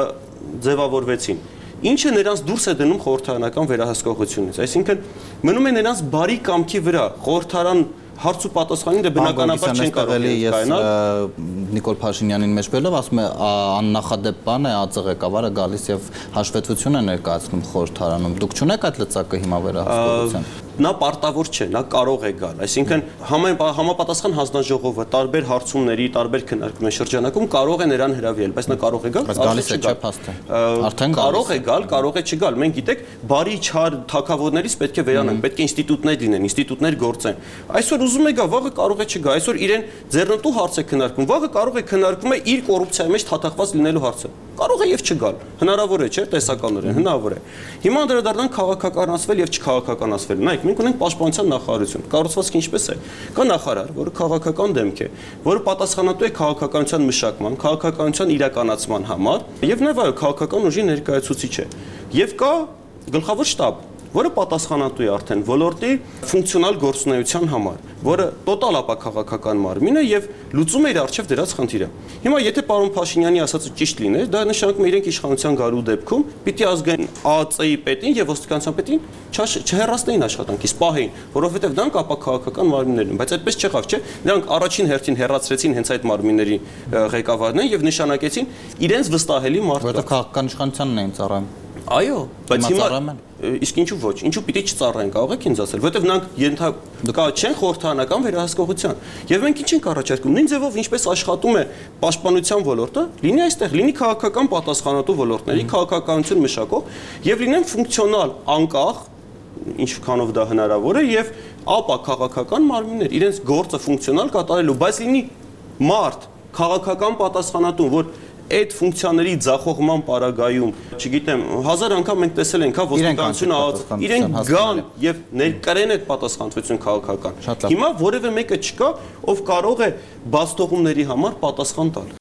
ձևավորվեցին։ Ինչը նրանց դուրս է դնում խորհրդարանական վերահսկողությունից, այսինքն մնում է նրանց բարի կամքի վրա, խորհրդարան հարց ու պատասխանին դե բնականաբար չեն կարելի կայանալ։ Նիկոլ Փաշինյանին մեջ բերելով ասում է աննախադեպ բան է ԱԾ ղեկավարը գալիս եւ հաշվետվություն է ներկայացնում խորհրդարանում։ Դուք չունեք այդ լծակը հիմա վերահսկողության։ Նա պարտավոր չէ, նա կարող է գալ, այսինքն համապատասխան հանձնաժողովը տարբեր հարցումների, տարբեր քննարկումների շրջանակում կարող է նրան հրավիրել, բայց նա կարող է գալ, գալիս է չէ փաստը։ Արդեն կարող է գալ, կարող է չգալ։ Մենք գիտեք, բարի չար թակավորներից պետք է վերանանք, պետք է ինստիտուտներ լինեն, ինստիտուտներ գործեն։ Այսօր ուզում է գա, վաղը կարող է չգա, այսօր իրեն ձեռնտու հարց է քննարկում, վաղը կարող է քննարկում է իր կոռուպցիայի մեջ թաթախված լինելու հարցը։ Կարող է եւ չգալ։ Հնարավոր է, չէ՞, տեսականորեն, հնարավոր է։ Հիմա անդրադառնանք քաղաքականացվել եւ չքաղաքականացվել։ Նայեք, մենք ունենք պաշտպանության նախարարություն։ Կառուցվածքը ինչպես է։ Կա նախարար, որը քաղաքական դեմք է, որը պատասխանատու է քաղաքականության մշակման, քաղաքականության իրականացման համար, եւ նաեւ այո, քաղաքական ուժի ներկայացուցիչ է։ Եվ կա գլխավոր շտաբ, որը պատասխանատու է արդեն ոլորտի ֆունկցիոնալ գործունեության համար, որը տոտալ ապաքաղաքական մարմին է եւ լուծում է իր արժեվ դրած խնդիրը։ Հիմա եթե պարոն Փաշինյանի ասածը ճիշտ լիներ, դա նշանակում է իրենք իշխանության գալու դեպքում պիտի ազգային ԱԱԾ-ի պետին եւ ոստիկանության պետին չհեռացնեին աշխատանքից, պահեին, որովհետեւ դրանք ապաքաղաքական մարմիններ են, բայց այդպես չեղավ, չէ՞։ Նրանք առաջին հերթին հեռացրեցին հենց այդ մարմինների ղեկավարներին եւ նշանակեցին իրենց վստահելի մարդկանց։ Որտեղ քաղաքական իշխանությանն էին ծառայում։ Այո, բայց հիմա իսկ ինչու ոչ, ինչու պիտի չծառայեն, կարող եք ինձ ասել, որովհետև նրանք ենթակա չեն խորհրդարանական վերահսկողության։ Եվ մենք ինչ ենք առաջարկում, նույն ձևով ինչպես աշխատում է պաշտպանության ոլորտը, լինի այստեղ, լինի քաղաքական պատասխանատու ոլորտների, քաղաքականություն մշակող եւ լինեն ֆունկցիոնալ, անկախ, ինչքանով դա հնարավոր է եւ ապա քաղաքական մարմիններ, իրենց գործը ֆունկցիոնալ կատարելու, բայց լինի մարդ, քաղաքական պատասխանատու, որ այդ ֆունկցիաների ձախողման պարագայում, չգիտեմ, 1000 անգամ մենք տեսել ենք, ոստիկանությունը իրենք գան եւ ներկրեն այդ պատասխանատվություն քաղաքական։ Հիմա որևէ մեկը չկա, ով կարող է բացթողումների համար պատասխան տալ։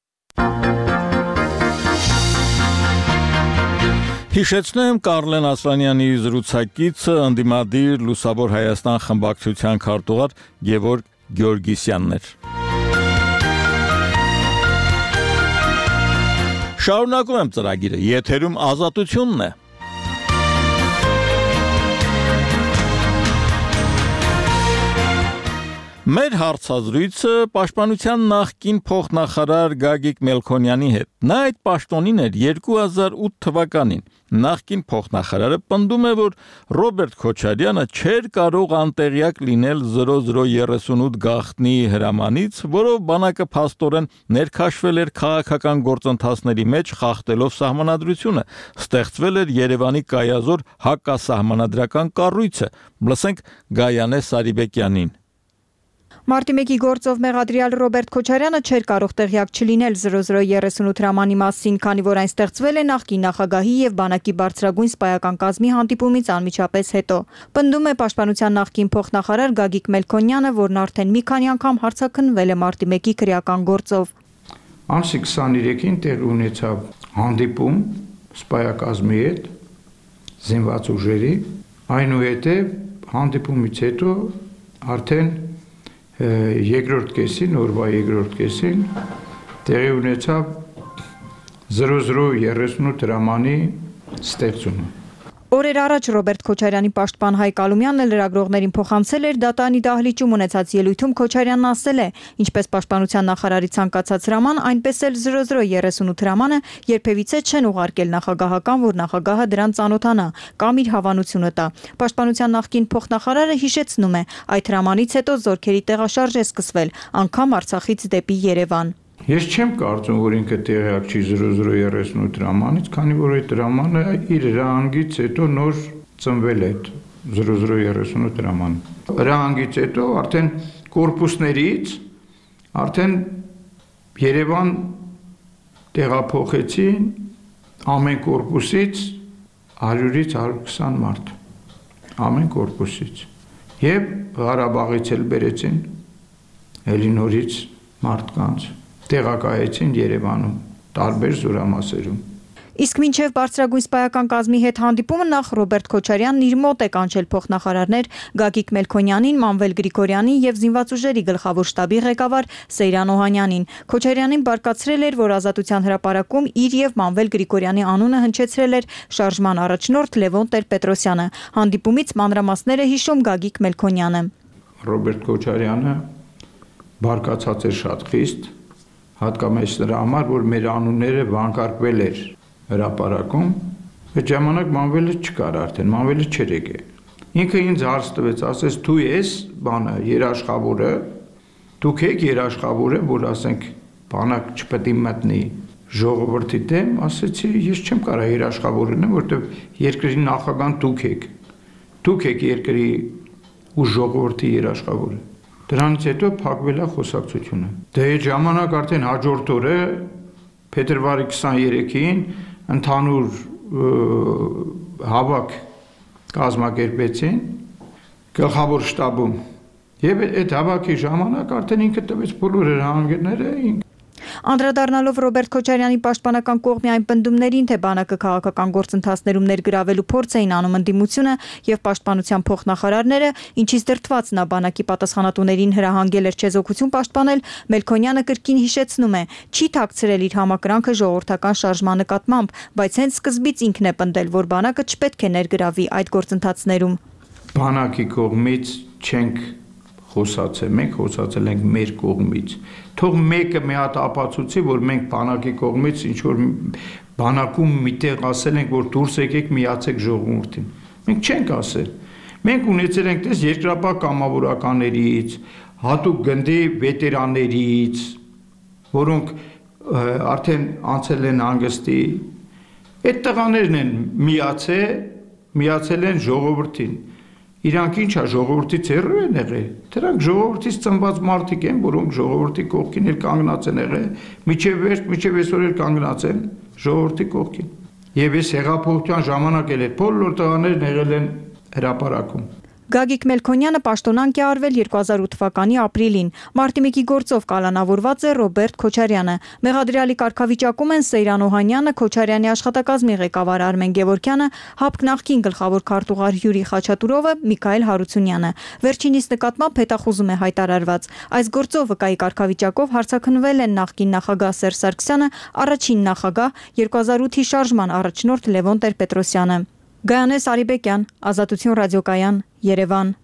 Հիշեցնեմ Կարլեն Ասլանյանի զրուցակիցը ընդդիմադիր Լուսավոր Հայաստան խմբակցության քարտուղար Գևորգ Գեորգիսյանն էր։ Շարունակում եմ ծրագիրը, եթերում ազատությունն է։ Մեր հարցազրույցը պաշտպանության նախկին փոխնախարար Գագիկ Մելքոնյանի հետ։ Նա այդ պաշտոնին էր 2008 թվականին։ Նախկին փոխնախարարը պնդում է, որ Ռոբերտ Քոչարյանը չէր կարող անտեղյակ լինել 0038 գաղտնի հրամանից, որով բանակը փաստորեն ներքաշվել էր քաղաքական գործընթացների մեջ, խախտելով սահմանադրությունը։ Ստեղծվել էր Երևանի կայազոր հակասահմանադրական կառույցը։ Լսենք Գայանե Սարիբեկյանին։ Մարտի 1-ի գործով մեղադրյալ Ռոբերտ Քոչարյանը չէր կարող տեղյակ չլինել 0038 հրամանի մասին, քանի որ այն ստեղծվել է նախկին նախագահի եւ բանակի բարձրագույն սպայական կազմի հանդիպումից անմիջապես հետո։ Պնդում է Պաշտպանության նախկին փոխնախարար Գագիկ Մելքոնյանը, որն արդեն մի քանի անգամ հարցաքննվել է Մարտի 1-ի քրեական գործով։ Ամսի 23-ին տեղի ունեցավ հանդիպում սպայակազմի հետ, զինված ուժերի, այնուհետև հանդիպումից հետո արդեն երկրորդ կեսին, օրվա երկրորդ կեսին տեղի ունեցավ 0038 հրամանի ստեղծումը։ Օրեր առաջ Ռոբերտ Քոչարյանի պաշտպան Հայկ Ալումյանն լրագրողներին փոխանցել էր դատանի դահլիճում ունեցած ելույթում Քոչարյանն ասել է, ինչպես պաշտպանության նախարարի ցանկացած հրաման, այնպես էլ 0038 հրամանը երբևիցե չեն ուղարկել նախագահական, որ նախագահը դրան ծանոթանա կամ իր հավանությունը տա։ Պաշտպանության նախկին փոխնախարարը հիշեցնում է, այդ հրամանից հետո զորքերի տեղաշարժ է սկսվել, անգամ Արցախից դեպի Երևան։ Ես չեմ կարծում, որ ինքը տեղյակ չի 0038 հրամանից, քանի որ այդ հրամանը իր հրահանգից հետո նոր ծնվել է 0038 հրամանը։ Հրահանգից հետո արդեն կորպուսներից արդեն Երևան տեղափոխեցին ամեն կորպուսից 100-ից 120 մարդ, ամեն կորպուսից, եւ Ղարաբաղից էլ բերեցին Էլինորից մարդկանց տեղակայեցին Երևանում, տարբեր զորամասերում։ Իսկ մինչև բարձրագույն սպայական կազմի հետ հանդիպումը նախ Ռոբերտ Քոչարյանն իր մոտ է կանչել փոխնախարարներ Գագիկ Մելքոնյանին, Մանվել Գրիգորյանին եւ զինված ուժերի գլխավոր շտաբի ղեկավար Սեյրան Օհանյանին։ Քոչարյանին բարկացրել էր, որ Ազատության հրապարակում իր եւ Մանվել Գրիգորյանի անունը հնչեցրել էր շարժման առաջնորդ Լևոն Տեր-Պետրոսյանը։ Հանդիպումից մանրամասներ է հիշում Գագիկ Մելքոնյանը։ Ռոբերտ Քոչարյանը բարկացած էր շատ խիստ, հատկապես նրա համար, որ մեր անունները վանկարկվել էր հրապարակում, այդ ժամանակ Մանվելը չկար արդեն, Մանվելը չէր եկել։ Ինքը ինձ հարց տվեց, ասեց դու ես բանը երաշխավորը, դուք եք երաշխավորը, որ ասենք բանակ չպետք է մտնի ժողովրդի դեմ, ասեցի ես չեմ կարող երաշխավոր լինեմ, որովհետև երկրի նախագահան դուք եք երկրի ու ժողովրդի երաշխավորը։ Դրանից հետո փակվել է խոսակցությունը։ Դե այդ ժամանակ արդեն հաջորդ օրը փետրվարի 23-ին ընդհանուր հավաք կազմակերպեցին գլխավոր շտաբում։ Եվ այդ հավաքի ժամանակ արդեն ինքը տվեց բոլոր հրահանգները։ Անդրադառնալով Ռոբերտ Քոչարյանի պաշտպանական կողմի այն պնդումներին, թե բանակը քաղաքական գործընթացներում ներգրավելու փորձ էին անում ընդդիմությունը եւ պաշտպանության փոխնախարարները, ինչից դրդված նա բանակի պատասխանատուներին հրահանգել էր չեզոքություն պաշտպանել, Մելքոնյանը կրկին հիշեցնում է, չի թաքցրել իր համակրանքը ժողովրդական շարժման նկատմամբ, բայց հենց սկզբից ինքն է պնդել, որ բանակը չպետք է ներգրավի այդ գործընթացներում։ Բանակի կողմից չենք խոսացել, մենք խոսացել ենք մեր կողմից։ Թող մեկը մի հատ ապացուցի, որ մենք բանակի կողմից ինչ որ բանակում միտեղ ասել ենք, որ դուրս եկեք միացեք ժողովրդին։ Մենք չենք ասել։ Մենք ունեցել ենք դες երկրապահ կամավորականներից, հատուկ գնդի վետերաններից, որոնք արդեն անցել են հանգստի։ Այդ տղաներն են միացել են ժողովրդին։ Իրանք ինչա ժողովրդից հեռու են եղել, դրանք ժողովրդից ծնված մարդիկ են, որոնք ժողովրդի կողքին էլ կանգնած են եղել, միջև այսօր էլ կանգնած են ժողովրդի կողքին։ Եվ այս հեղափոխության ժամանակ էլ բոլոր տղաներն եղել են հրապարակում։ Գագիկ Մելքոնյանը պաշտոնանկ է արվել 2008 թվականի ապրիլին։ Մարտի 1-ի գործով կալանավորված է Ռոբերտ Քոչարյանը։ Մեղադրյալի կարգավիճակում են Սեյրան Օհանյանը, Քոչարյանի աշխատակազմի ղեկավար Արմեն Գևորգյանը, ՀԱՊԿ նախկին գլխավոր քարտուղար Յուրի Խաչատուրովը, Միքայել Հարությունյանը։ Վերջինիս նկատմամբ հետախուզում է հայտարարված։ Այս գործով վկայի կարգավիճակով հարցաքննվել են նախկին նախագահ Սերժ Սարգսյանը, առաջին նախագահ 2008-ի շարժման առաջնորդ Լևոն Տեր-Պետրոսյանը։ Գայանե Սարիբեկյան, Ազատություն ռադիոկայան, Երևան։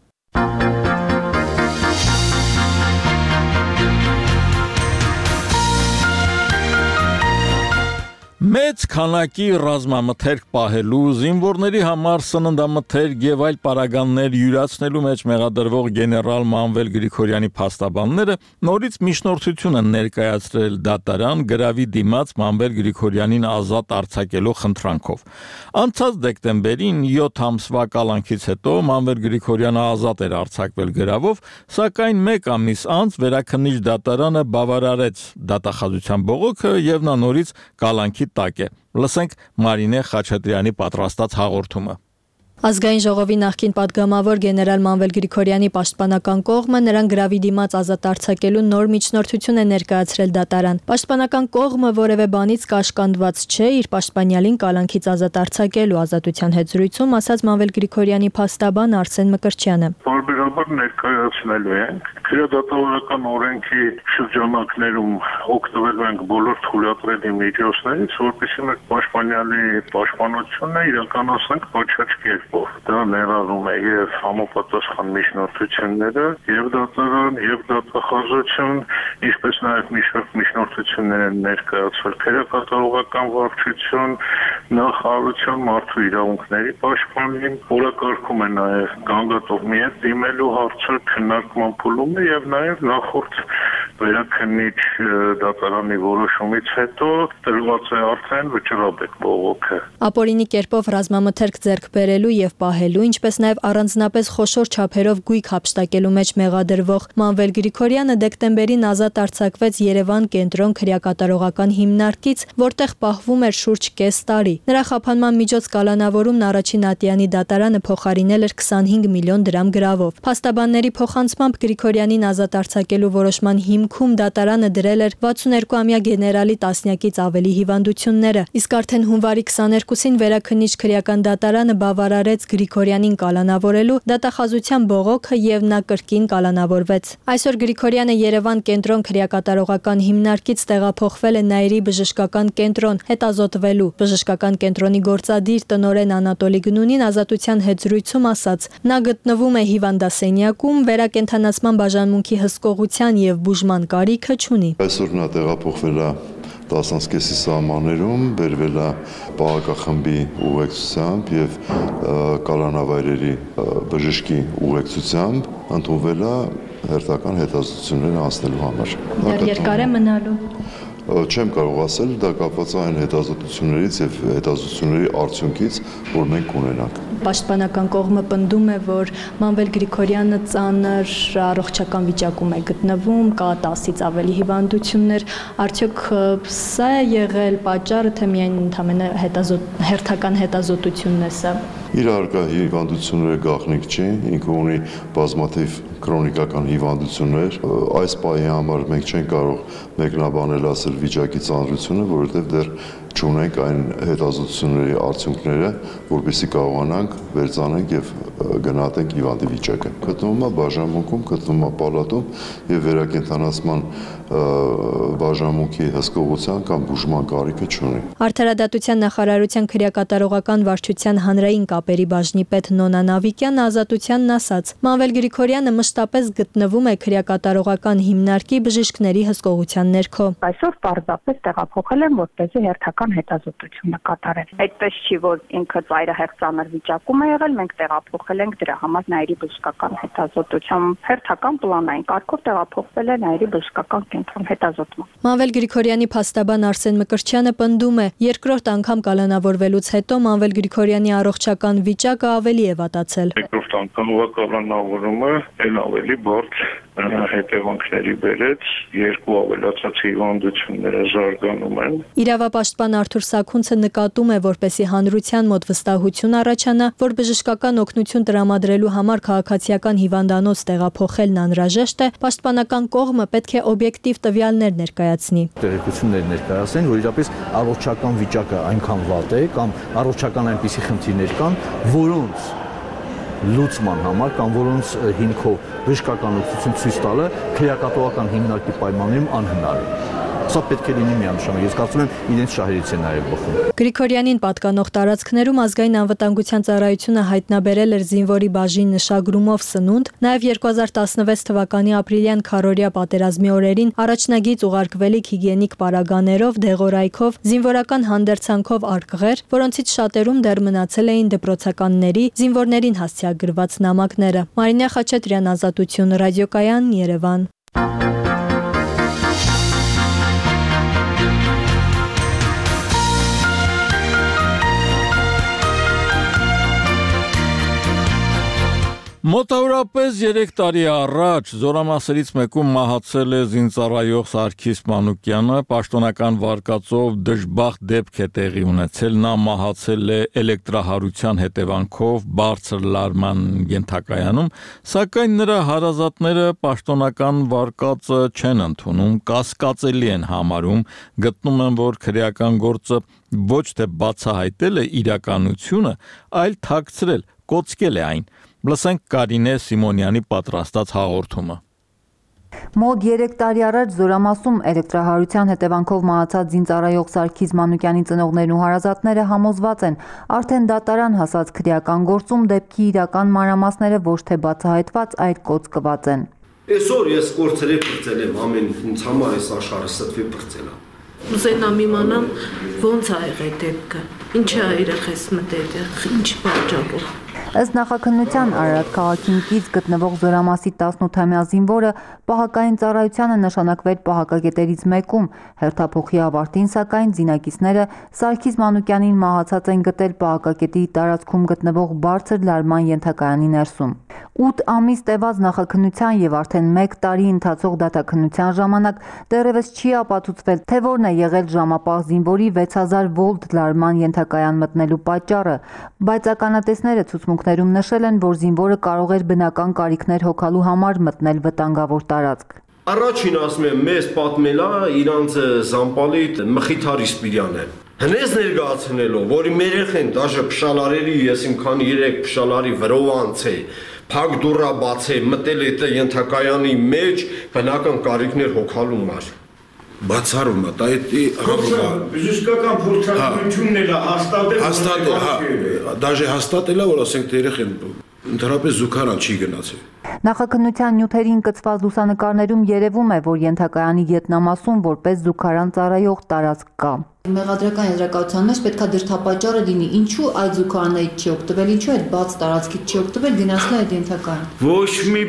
Մեծ քանակի ռազմամթերք պահելու, զինվորների համար սննդամթերք եւ այլ պարագաններ յուրացնելու մեջ մեղադրվող գեներալ Մանվել Գրիգորյանի փաստաբանները նորից միջնորդություն են ներկայացրել դատարան գրավի դիմաց Մանվել Գրիգորյանին ազատ արձակելու խնդրանքով։ Անցած դեկտեմբերին 7 ամսվա կալանքից հետո Մանվել Գրիգորյանը ազատ էր արձակվել գրավով, սակայն 1 ամիս անց վերաքննիչ դատարանը բավարարեց դատախազության բողոքը եւ նա նորից կալանքի տակ է։ Լսենք Մարինե Խաչատրյանի պատրաստած հաղորդումը։ Ազգային ժողովի նախկին падգամավոր գեներալ Մանվել Գրիգորյանի պաշտպանական կողմը նրան գրավի դիմաց ազատ արձակելու նոր միջնորդություն է ներկայացրել դատարան։ Պաշտպանական կողմը որևէ բանից կաշկանդված չէ իր պաշտպանյալին կալանքից ազատ արձակելու ազատության հետ զրույցում ասաց Մանվել Գրիգորյանի փաստաբան Արսեն Մկրտչյանը։ Բարբերաբար ներկայացնելու ենք քրեադատավորական օրենքի շրջանակներում օգտվելու ենք բոլոր թույլատրելի միջոցներից, որպեսզի մեր պաշտպանյալի պաշտպանությունը իրականացնենք պատշաճ կերպով։ Դա ներառում է եւ համապատասխան միջնորդությունները, եւ դատարան, եւ դատախազություն, ինչպես նաեւ մի շարք միջնորդություններ են ներկայացվել քրեակատարողական վարչություն, նախարարություն, մարդու իրավունքների պաշտպանին, օրակարգում է նաեւ գանգատողի հետ դիմելու հարցը, քննարկման փուլումը եւ նաեւ նախորդ վերաքննիչ դատարանի որոշումից հետո տրված է արդեն վճռաբեկ բողոքը։ Ապօրինի կերպով ռազմամթերք ձեռք բերելու եւ պահելու, ինչպես նաեւ առանձնապես խոշոր չափերով գույք հափշտակելու մեջ մեղադրվող Մանվել Գրիգորյանը դեկտեմբերին ազատ արձակվեց Երևան կենտրոն քրեակատարողական հիմնարկից, որտեղ պահվում էր շուրջ կես տարի։ Նրա խափանման միջոց կալանավորումն առաջին ատյանի դատարանը փոխարինել էր 25 միլիոն դրամ գրավով։ Փաստաբանների փոխանցմամբ Գրիգորյանին ազատ արձակելու որոշման հիմքում դատարանը դրել էր 62-ամյա գեներալի տասնյակից ավելի հիվանդությունները, իսկ արդեն հունվարի 22-ին վերաքննիչ քրեական դատարանը բավարարեց Գրիգորյանին կալանավորելու դատախազության բողոքը եւ նա կրկին կալանավորվեց։ Այսօր Գրիգորյանը Երևան կենտրոն քրեակատարողական հիմնարկից տեղափոխվել է Նաիրի բժշկական կենտրոն հետազոտվելու։ Բժշկական կենտրոնի գործադիր տնօրեն Անատոլի Գնունին ազատության հետ զրույցում ասաց. նա գտնվում է հիվանդասենյակում, վերակենդանացման բաժանմունքի հսկողության եւ բուժման կարիքը չունի։ Այսօր նա տեղափոխվել է Տասնասկեսի սահմաններում, բերվել է պահակախմբի ուղեկցությամբ եւ կալանավայրերի բժշկի ուղեկցությամբ ընդունվել է հերթական հետազոտություններ անցնելու համար։ Դեռ երկար է մնալու։ Չեմ կարող ասել, դա կապված է այն հետազոտություններից եւ հետազոտությունների արդյունքից, որ մենք ունենանք։ Պաշտպանական կողմը պնդում է, որ Մանվել Գրիգորյանը ծանր առողջական վիճակում է գտնվում, կա 10-ից ավելի հիվանդություններ, արդյոք սա է եղել պատճառը, թե միայն ընդամենը հերթական հետազոտությունն է սա։ Իր արկա հիվանդությունները գաղտնիք չի, ինքը ունի բազմաթիվ քրոնիկական հիվանդություններ։ Այս պահի համար մենք չենք կարող մեկնաբանել ասել վիճակի ծանրությունը, որովհետև դեռ չունենք այն հետազոտությունների արդյունքները, որպեսզի կարողանանք վերցանենք եւ գնահատենք հիվանդի վիճակը։ Գտնվում է բաժանմունքում, գտնվում է պալատում եւ վերակենդանացման բաժանմունքի հսկողության կամ բուժման կարիքը չունի։ Արդարադատության նախարարության քրեակատարողական վարչության հանրային կապերի բաժնի պետ Նոնա Նավիկյանը ազատությանն ասաց. Մանվել Գրիգորյանը մշտապես գտնվում է քրեակատարողական հիմնարկի բժիշկների հսկողության ներքո։ Այսօր պարզապես տեղափոխել եմ, որպեսզի հերթական հետազոտությունը կատարել։ Այդպես չի, որ ինքը ծայրահեղ ծանր վիճակում է եղել, մենք տեղափոխել ենք դրա համար Նաիրի բժշկական հետազոտության հերթական պլանային կարգով տեղափոխվել է Նաիրի բժշկական կենտրոն հետազոտման։ Մանվել Գրիգորյանի փաստաբան Արսեն Մկրտչյանը պնդում է, երկրորդ անգամ կալանավորվելուց հետո Մանվել Գրիգորյանի առողջական վիճակը ավելի է վատացել։ Երկրորդ անգամ կալանավորումը ել ավելի բարդ հետևանքների բերեց, երկու ավելացած հիվանդությունները զարգանում են։ Իրավապաշտպան Արթուր Սաքունցը նկատում է, որպեսզի հանրության մոտ վստահություն առաջանա, որ բժշկական օգնություն տրամադրելու համար քաղաքացիական հիվանդանոց տեղափոխելն անհրաժեշտ է, պաշտպանական կողմը պետք է օբյեկտիվ տվյալներ ներկայացնի։ Տեղեկություններ ներկայացնեն, որ իրապես առողջական վիճակը այնքան վատ է կամ առողջական այնպիսի խնդիրներ կան, որոնց լուծման համար կամ որոնց հիմքով բժշկական օգնություն ցույց տալը քրեակատարողական հիմնարկի պայմաններում անհնար է։ Սա պետք է լինի միանշանակ։ Ես կարծում եմ իրենց շահերից է նաև բխում։ Գրիգորյանին պատկանող տարածքներում ազգային անվտանգության ծառայությունը հայտնաբերել էր զինվորի բաժին նշագրումով սնունդ, նաև 2016 թվականի ապրիլյան քառօրյա պատերազմի օրերին առաջնագիծ ուղարկվելիք հիգիենիկ պարագաներով, դեղորայքով, զինվորական հանդերձանքով արկղեր, որոնցից շատերում դեռ մնացել էին դպրոցականների, զինվորներին հասցեագրված նամակները։ Մարինե Խաչատրյան, Ազատություն, ռադիոկայան, Երևան։ Մոտավորապես 3 տարի առաջ զորամասերից մեկում մահացել է զինծառայող Սարգիս Մանուկյանը, պաշտոնական վարկածով դժբախտ դեպք է տեղի ունեցել, նա մահացել է էլեկտրահարության հետևանքով բարձր լարման ենթակայանում, սակայն նրա հարազատները պաշտոնական վարկածը չեն ընդունում, կասկածելի են համարում, գտնում են, որ քրեական գործը ոչ թե բացահայտել է իրականությունը, այլ թաքցրել, կոծկել է այն։ Լսենք Կարինե Սիմոնյանի պատրաստած հաղորդումը։ Մոտ 3 տարի առաջ Զորամասում էլեկտրահարության հետևանքով մահացած զինծառայող Սարգիս Մանուկյանի ծնողներն ու հարազատները համոզված են, արդեն դատարան հասած քրեական գործում դեպքի իրական մանրամասները ոչ թե բացահայտված, այլ կոծկված են։ Այսօր ես կորցրել փրկել եմ ամեն ինձ համար այս աշխարհը ստվի փրկել։ Ուզենամ իմանամ ոնց ա եղել դեպքը, ինչ ա երեխես մտել, ինչ պատճառով։ Ըստ նախաքննության Արարատ քաղաքին կից գտնվող Զորամասի 18-ամյա զինվորը պահակային ծառայությանը նշանակվել պահակագետերից մեկում, հերթափոխի ավարտին սակայն զինակիցները Սարգիս Մանուկյանին մահացած են գտել պահակագետի տարածքում գտնվող բարձր լարման ենթակայանի ներսում։ 8 ամիս տևած նախաքննության եւ արդեն 1 տարի ընթացող դատաքննության ժամանակ դեռևս չի ապացուցվել, թե որն է եղել ժամապահ զինվորի 6000 վոլտ լարման ենթակայան մտնելու պատճառը, բայց ականատեսները ցուցմունքներում նշել են, որ զինվորը կարող էր բնական կարիքներ հոգալու համար մտնել վտանգավոր տարածք։ Առաջին ասում եմ, մեզ պատմելա իրանց Զամպալի Մխիթարի Սպիրյանը։ Հնես ներկայացնելով, որի մեր երեխեն դաժե փշալարերի, ես իմ քանի 3 փշալարի վրով անցե, փակ դուռա բացե, մտել է ենթակայանի մեջ, բնական կարիքներ հոգալու համար։ Բացառում է, դա է բժշկական փորձառությունն էլ հաստատել, դաժե հաստատել է, որ ասենք երեխեն ընդհանրապես զուգարան չի գնացել։ Նախաքննության նյութերին կցված լուսանկարներում երևում է, որ ենթակայանի ետնամասում որպես զուգարան ծառայող տարածք կա։ Մեղադրական եզրակացության մեջ պետքա դրդապատճառը լինի, ինչու այդ զուգարաններից չի օգտվել, ինչու այդ բաց տարածքից չի օգտվել, գնացնել այդ ենթակայան։ Ոչ մի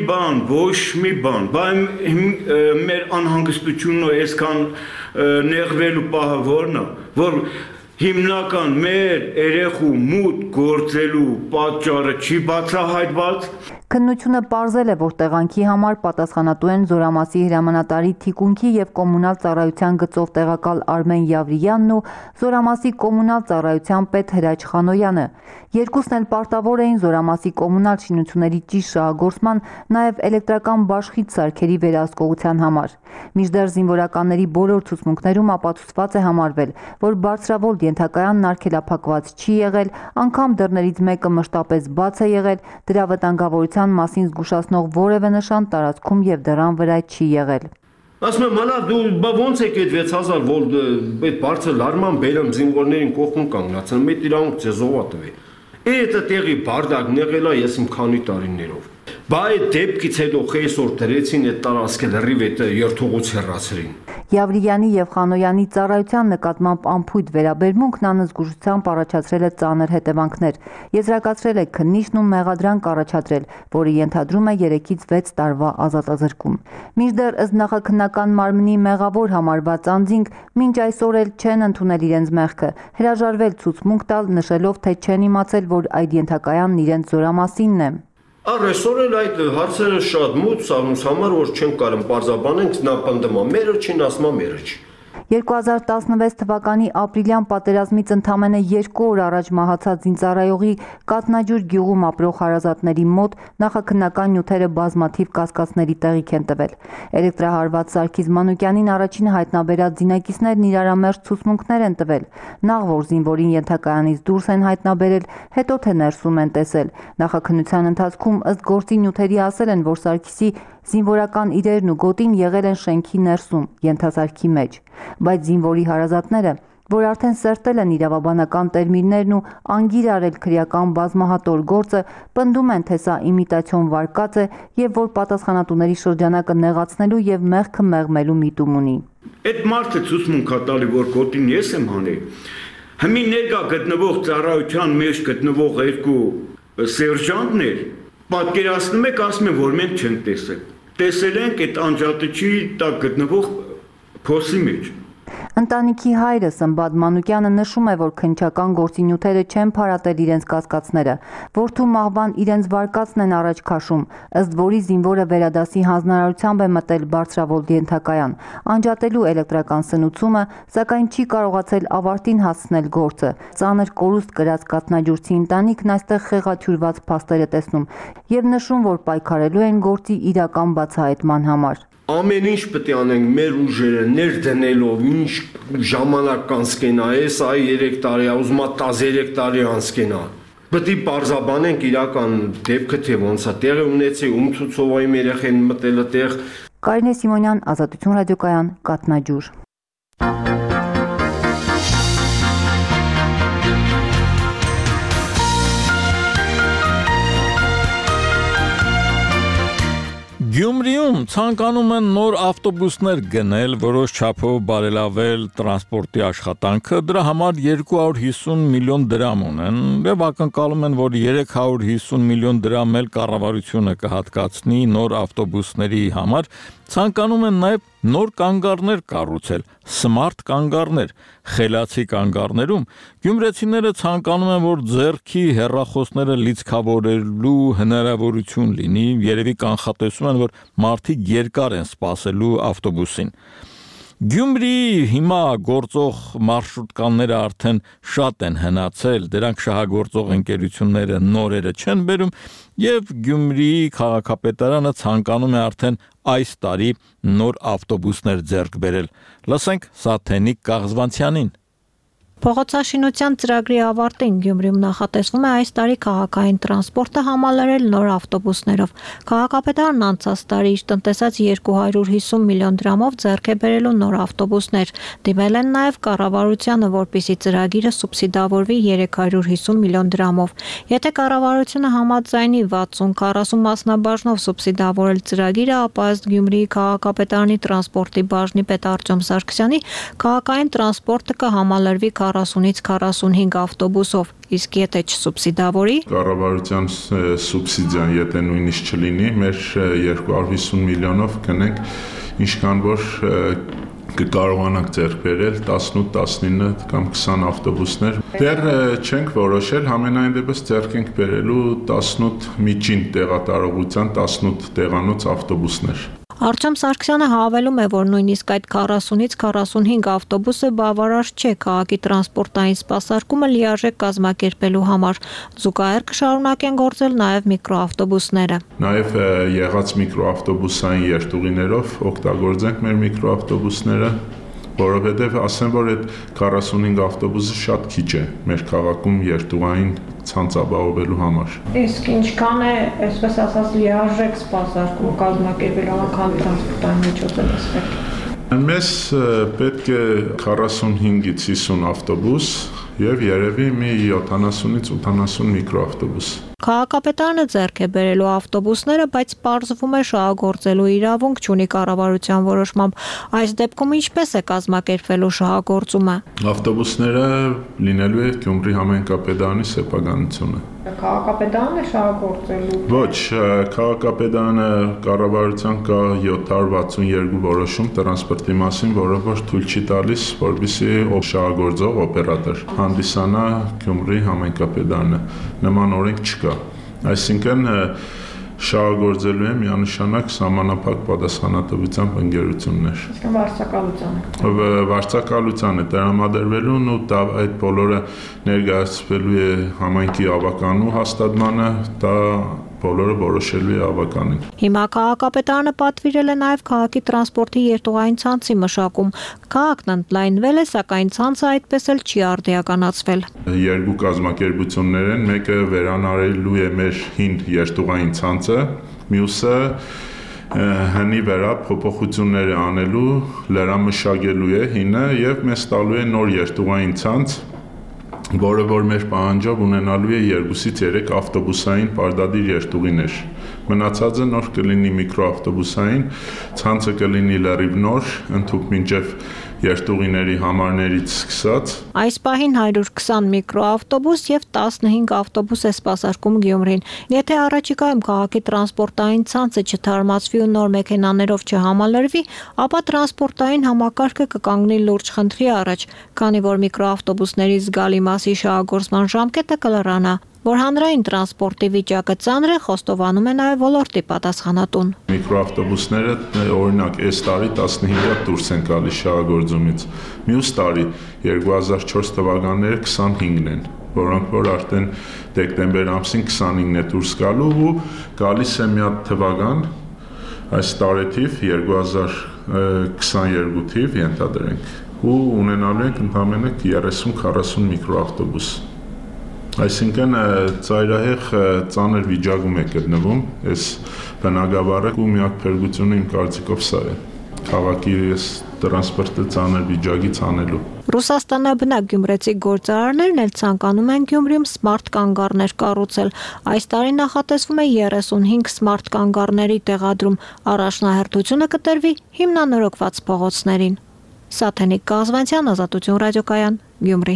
բան, բայց մեր անհանգստությունն է այսքան նեղվելու պահը որն է, որ հիմնական մեր երեխու մուտք գործելու պատճառը չի բացահայտված։ Քննությունը պարզել է, որ տեղանքի համար պատասխանատու են Զորամասի հրամանատարի թիկունքի եւ կոմունալ ծառայության գծով տեղակալ Արմեն Յավրիյանն ու Զորամասի կոմունալ ծառայության պետ Հրաչ Խանոյանը։ Երկուսն էլ պարտավոր էին Զորամասի կոմունալ շինությունների ճիշտ շահագործման, նաեւ էլեկտրական բաշխից սարքերի վերահսկողության համար։ Մինչդեռ զինվորականների բոլոր ցուցմունքներում ապացուցված է համարվել, որ բարձրավոլտ ենթակայանն արգելափակված չի եղել, անգամ դռներից մեկը մշտապես բաց է եղել, դրա վտանգավորության մասին զգուշացնող որևէ նշան տարածքում եւ դռան վրա չի եղել։ Ասում եմ, հələ դու ոնց եք այդ 6000 վոլտ այդ բարձր լարման բերեմ զինվորներին կողքում կանգնացնեմ, այդ իրանք ձեզովա տվի։ Այդ տեղի բարդակն եղել է ես իմ քանի տարիներով։ Բայց դեպքից հետո խեսոր դրեցին այդ տարածքը լրիվ այդ երթուղուց հեռացրին։ Յավրիյանի եւ Խանոյանի ծառայության նկատմամբ անփույթ վերաբերմունքն անզգուշությամբ առաջացրել է ծանր հետևանքներ։ Եզրակացրել է քննիչն ու մեղադրանք առաջադրել, որը ենթադրում է 3-ից 6 տարվա ազատազրկում։ Մինչդեռ ըստ նախաքննական մարմնի մեղավոր համարված անձինք մինչ այսօր էլ չեն ընդունել իրենց մեղքը, հրաժարվել ցուցմունք տալ, նշելով, թե չեն իմացել, որ այդ ենթակայանն իրենց զորամասինն է։ Այսօր էլ այդ հարցերը շատ մութ սաղնուց համար, որ չեն կարում պարզաբանենք, նա պնդում է մերը չի, ասում է մերը չի։ 2016 թվականի ապրիլյան պատերազմից ընդամենը 2 օր առաջ մահացած զինծառայողի Կատնաջուր գյուղում ապրող հարազատների մոտ նախաքննական նյութերը բազմաթիվ կասկածների տեղիք են տվել։ Էլեկտրահարված Սարգիս Մանուկյանին առաջին հայտնաբերած զինակիցներն իրարամերժ ցուցմունքներ են տվել։ Նախ որ զինվորին ենթակայանից դուրս են հայտնաբերել, հետո թե ներսում են տեսել։ Նախաքննության ընթացքում ըստ գործի նյութերի ասել են, որ Սարգիսի զինվորական իրերն ու գոտին եղել են շենքի ներսում, ենթասարքի մեջ։ բայց զինվորի հարազատները, որ արդեն սերտել են իրավաբանական տերմիններն ու անգիր արել քրեական բազմահատոր գործը, պնդում են, թե սա իմիտացիոն վարկած է եւ որ պատասխանատուների շրջանակը նեղացնելու եւ մեղքը մեղմելու միտում ունի։ Այդ մարդը ցուցմունք տալի, որ կոտին ես եմ հանել։ Հիմի ներկա գտնվող ծառայության մեջ գտնվող երկու սերժանտներ պատկերացնում եք, ասում են, որ մենք չենք տեսել։ Տեսել ենք այդ անջատիչի տակ գտնվող փոսի մեջ։ Ընտանիքի հայրը Սմբատ Մանուկյանը նշում է, որ քննչական գործինյութերը չեն փարատել իրենց կասկածները, որդու մահվան իրենց վարկածն են առաջ քաշում, ըստ որի զինվորը վերադասի հանձնարարությամբ է մտել բարձրավոլտ ենթակայան, անջատելու էլեկտրական սնուցումը, սակայն չի կարողացել ավարտին հասցնել գործը։ Ծանր կորուստ կրած կաթնաջուրցի ընտանիքն այստեղ խեղաթյուրված փաստեր է տեսնում եւ նշում, որ պայքարելու են գործի իրական բացահայտման համար։ Ամեն ինչ պետք է անենք մեր ուժերը ներդնելով, ինչ ժամանակ կանցկենա, այ 3 տարի, ուզում 13 տարի անցկենա։ Պետք է բարձաբանենք իրական դեպքը, թե ոնց է տեղի ունեցել, ում ցուցովային երեխեն մտել այդտեղ։ Կարինե Սիմոնյան, Ազատություն ռադիոկայան, Կաթնաջուր։ Գյումրիում ցանկանում են նոր ավտոբուսներ գնել, որոշ չափով բարելավել տրանսպորտի աշխատանքը, դրա համար 250 միլիոն դրամ ունեն եւ ակնկալում են, որ 350 միլիոն դրամ էլ կառավարությունը կհատկացնի նոր ավտոբուսների համար, ցանկանում են նաեւ նոր կանգառներ կառուցել, սմարթ կանգառներ, խելացի կանգառներում գյումրեցիները ցանկանում են, որ ձեռքի հեռախոսները լիցքավորելու հնարավորություն լինի, երևի կանխատեսում են, որ մարդիկ երկար են սպասելու ավտոբուսին։ Գյումրիի հիմա գործող մարշրուտկաները արդեն շատ են հնացել, դրանք շահագործող ընկերությունները նորերը չեն բերում եւ Գյումրիի քաղաքապետարանը ցանկանում է արդեն այս տարի նոր ավտոբուսներ ձեռք բերել։ Լսենք Սաթենիկ Կաղզվանցյանին։ Փողոցաշինության ծրագրի ավարտին Գյումրիում նախատեսվում է այս տարի քաղաքային տրանսպորտը համալրել նոր ավտոբուսներով։ Քաղաքապետարն անցած տարի իր տնտեսած 250 միլիոն դրամով ձեռք է բերելու նոր ավտոբուսներ։ Դիմել են նաև կառավարությանը, որպեսզի ծրագիրը սուբսիդավորվի 350 միլիոն դրամով։ Եթե կառավարությունը համաձայնի 60-40 մասնաբաժնով սուբսիդավորել ծրագիրը, ապա ըստ Գյումրիի քաղաքապետարանի տրանսպորտի բաժնի պետ Արտյոմ Սարգսյանի քաղաքային տրանսպորտը կհամալրվի 40-ից 45 ավտոբուսով, իսկ եթե չսուբսիդավորի, կառավարության սուբսիդիան եթե նույնիսկ չլինի, մեր 250 միլիոնով կնենք, ինչքան որ կկարողանանք ձեռք բերել 18-19 կամ 20 ավտոբուսներ։ Դեռ չենք որոշել, համենայն դեպս ձեռք ենք բերելու 18 միջին տեղատարողության 18 տեղանոց ավտոբուսներ։ Արտյոմ Սարգսյանը հավելում է, որ նույնիսկ այդ 40-ից 45 ավտոբուսը բավարար չէ քաղաքի տրանսպորտային սպասարկումը լիարժեք կազմակերպելու համար։ Զուգահեռ կշարունակեն գործել նաև միկրոավտոբուսները։ Նաև եղած միկրոավտոբուսային երթուղիներով օգտագործենք մեր միկրոավտոբուսները, որովհետև ասեմ, որ այդ 45 ավտոբուսը շատ քիչ է մեր քաղաքում երթուղային ցանց ապահովելու համար։ Իսկ ինչքան է, այսպես ասած, լիարժեք սպասարկում կազմակերպել քաղաքական տրանսպորտային միջոցով։ Մեզ պետք է 45-ից 50 ավտոբուս եւ երևի մի 70-ից 80 միկրոավտոբուս։ Քաղաքապետարանը ձեռք է բերելու ավտոբուսները, բայց պարզվում է շահագործելու իրավունք չունի կառավարության որոշմամբ։ Այս դեպքում ինչպես է կազմակերպվելու շահագործումը։ Ավտոբուսները լինելու է Գյումրի համայնքապետարանի սեփականությունը։ Քաղաքապետարանը շահագործելու։ Ոչ, քաղաքապետարանը կառավարության կա 762 որոշում տրանսպորտի մասին, որը որ թույլ չի տալիս, որպեսզի շահագործող օպերատոր հանդիսանա Գյումրի համայնքապետարանը։ Նման օրենք չկա։ Այսինքն շահագործելու է միանշանակ սահմանափակ պատասխանատվությամբ ընկերություններ։ Վարձակալության է տրամադրվելուն ու այդ բոլորը ներկայացվելու է համայնքի ավականու հաստատմանը, դա բոլորը որոշելու է ավականին։ Հիմա քաղաքապետարանը պատվիրել է նաև քաղաքի տրանսպորտի երթուղային ցանցի մշակում։ Քաղաքն ընդլայնվել է, սակայն ցանցը այդպես էլ չի արդիականացվել։ Երկու կազմակերպություններ են, մեկը վերանայելու է մեր հին երթուղային ցանցը, մյուսը հնի վրա փոփոխություններ անելու, լրամշակելու է հինը եւ մեզ տալու է նոր երթուղային ցանց, որը որ մեր պահանջով ունենալու է 2-ից 3 ավտոբուսային պարտադիր երթուղիներ։ Մնացածը նոր կլինի միկրոավտոբուսային, ցանցը կլինի լրիվ նոր, ընդհանուր մինչև երթուղիների համարներից սկսած։ Այս պահին 120 միկրոավտոբուս եւ 15 ավտոբուս է սպասարկում Գյումրին։ Եթե առաջիկայում քաղաքի տրանսպորտային ցանցը չթարմացվի ու նոր մեքենաներով չհամալրվի, ապա տրանսպորտային համակարգը կկանգնի լուրջ խնդրի առաջ, քանի որ միկրոավտոբուսների զգալի մասի շահագործման ժամկետը կլրանա։ Որ հանրային տրանսպորտի վիճակը ծանր է, խոստովանում է նաև ոլորտի պատասխանատուն։ Միկրոավտոբուսները օրինակ այս տարի 15-ը դուրս են գալիս շահագործումից։ Մյուս տարի 2004 թվականները 25-ն են, որոնք որ արդեն դեկտեմբեր ամսին 25-ն է դուրս գալու ու գալիս է մի հատ թվական, այս տարեթիվ 2022 թիվ ենթադրենք ու ունենալու ենք ընդամենը 30-40 միկրոավտոբուս։ Այսինքն ծայրահեղ ծանր վիճակում է գտնվում, այս բնակավարը ու միակ փրկությունը իմ կարծիքով սա է։ Քաղաքի տրանսպորտը ծանր վիճակից անելու։ Ռուսաստանաբնակ գյումրեցի գործարարներն էլ ցանկանում են Գյումրիում սմարթ կանգառներ կառուցել։ Այս տարի նախատեսվում է 35 սմարթ կանգառների տեղադրում, առաջնահերթությունը կտրվի հիմնանորոգված փողոցներին։ Սաթենիկ Կազվանցյան, Ազատություն ռադիոկայան, Գյումրի։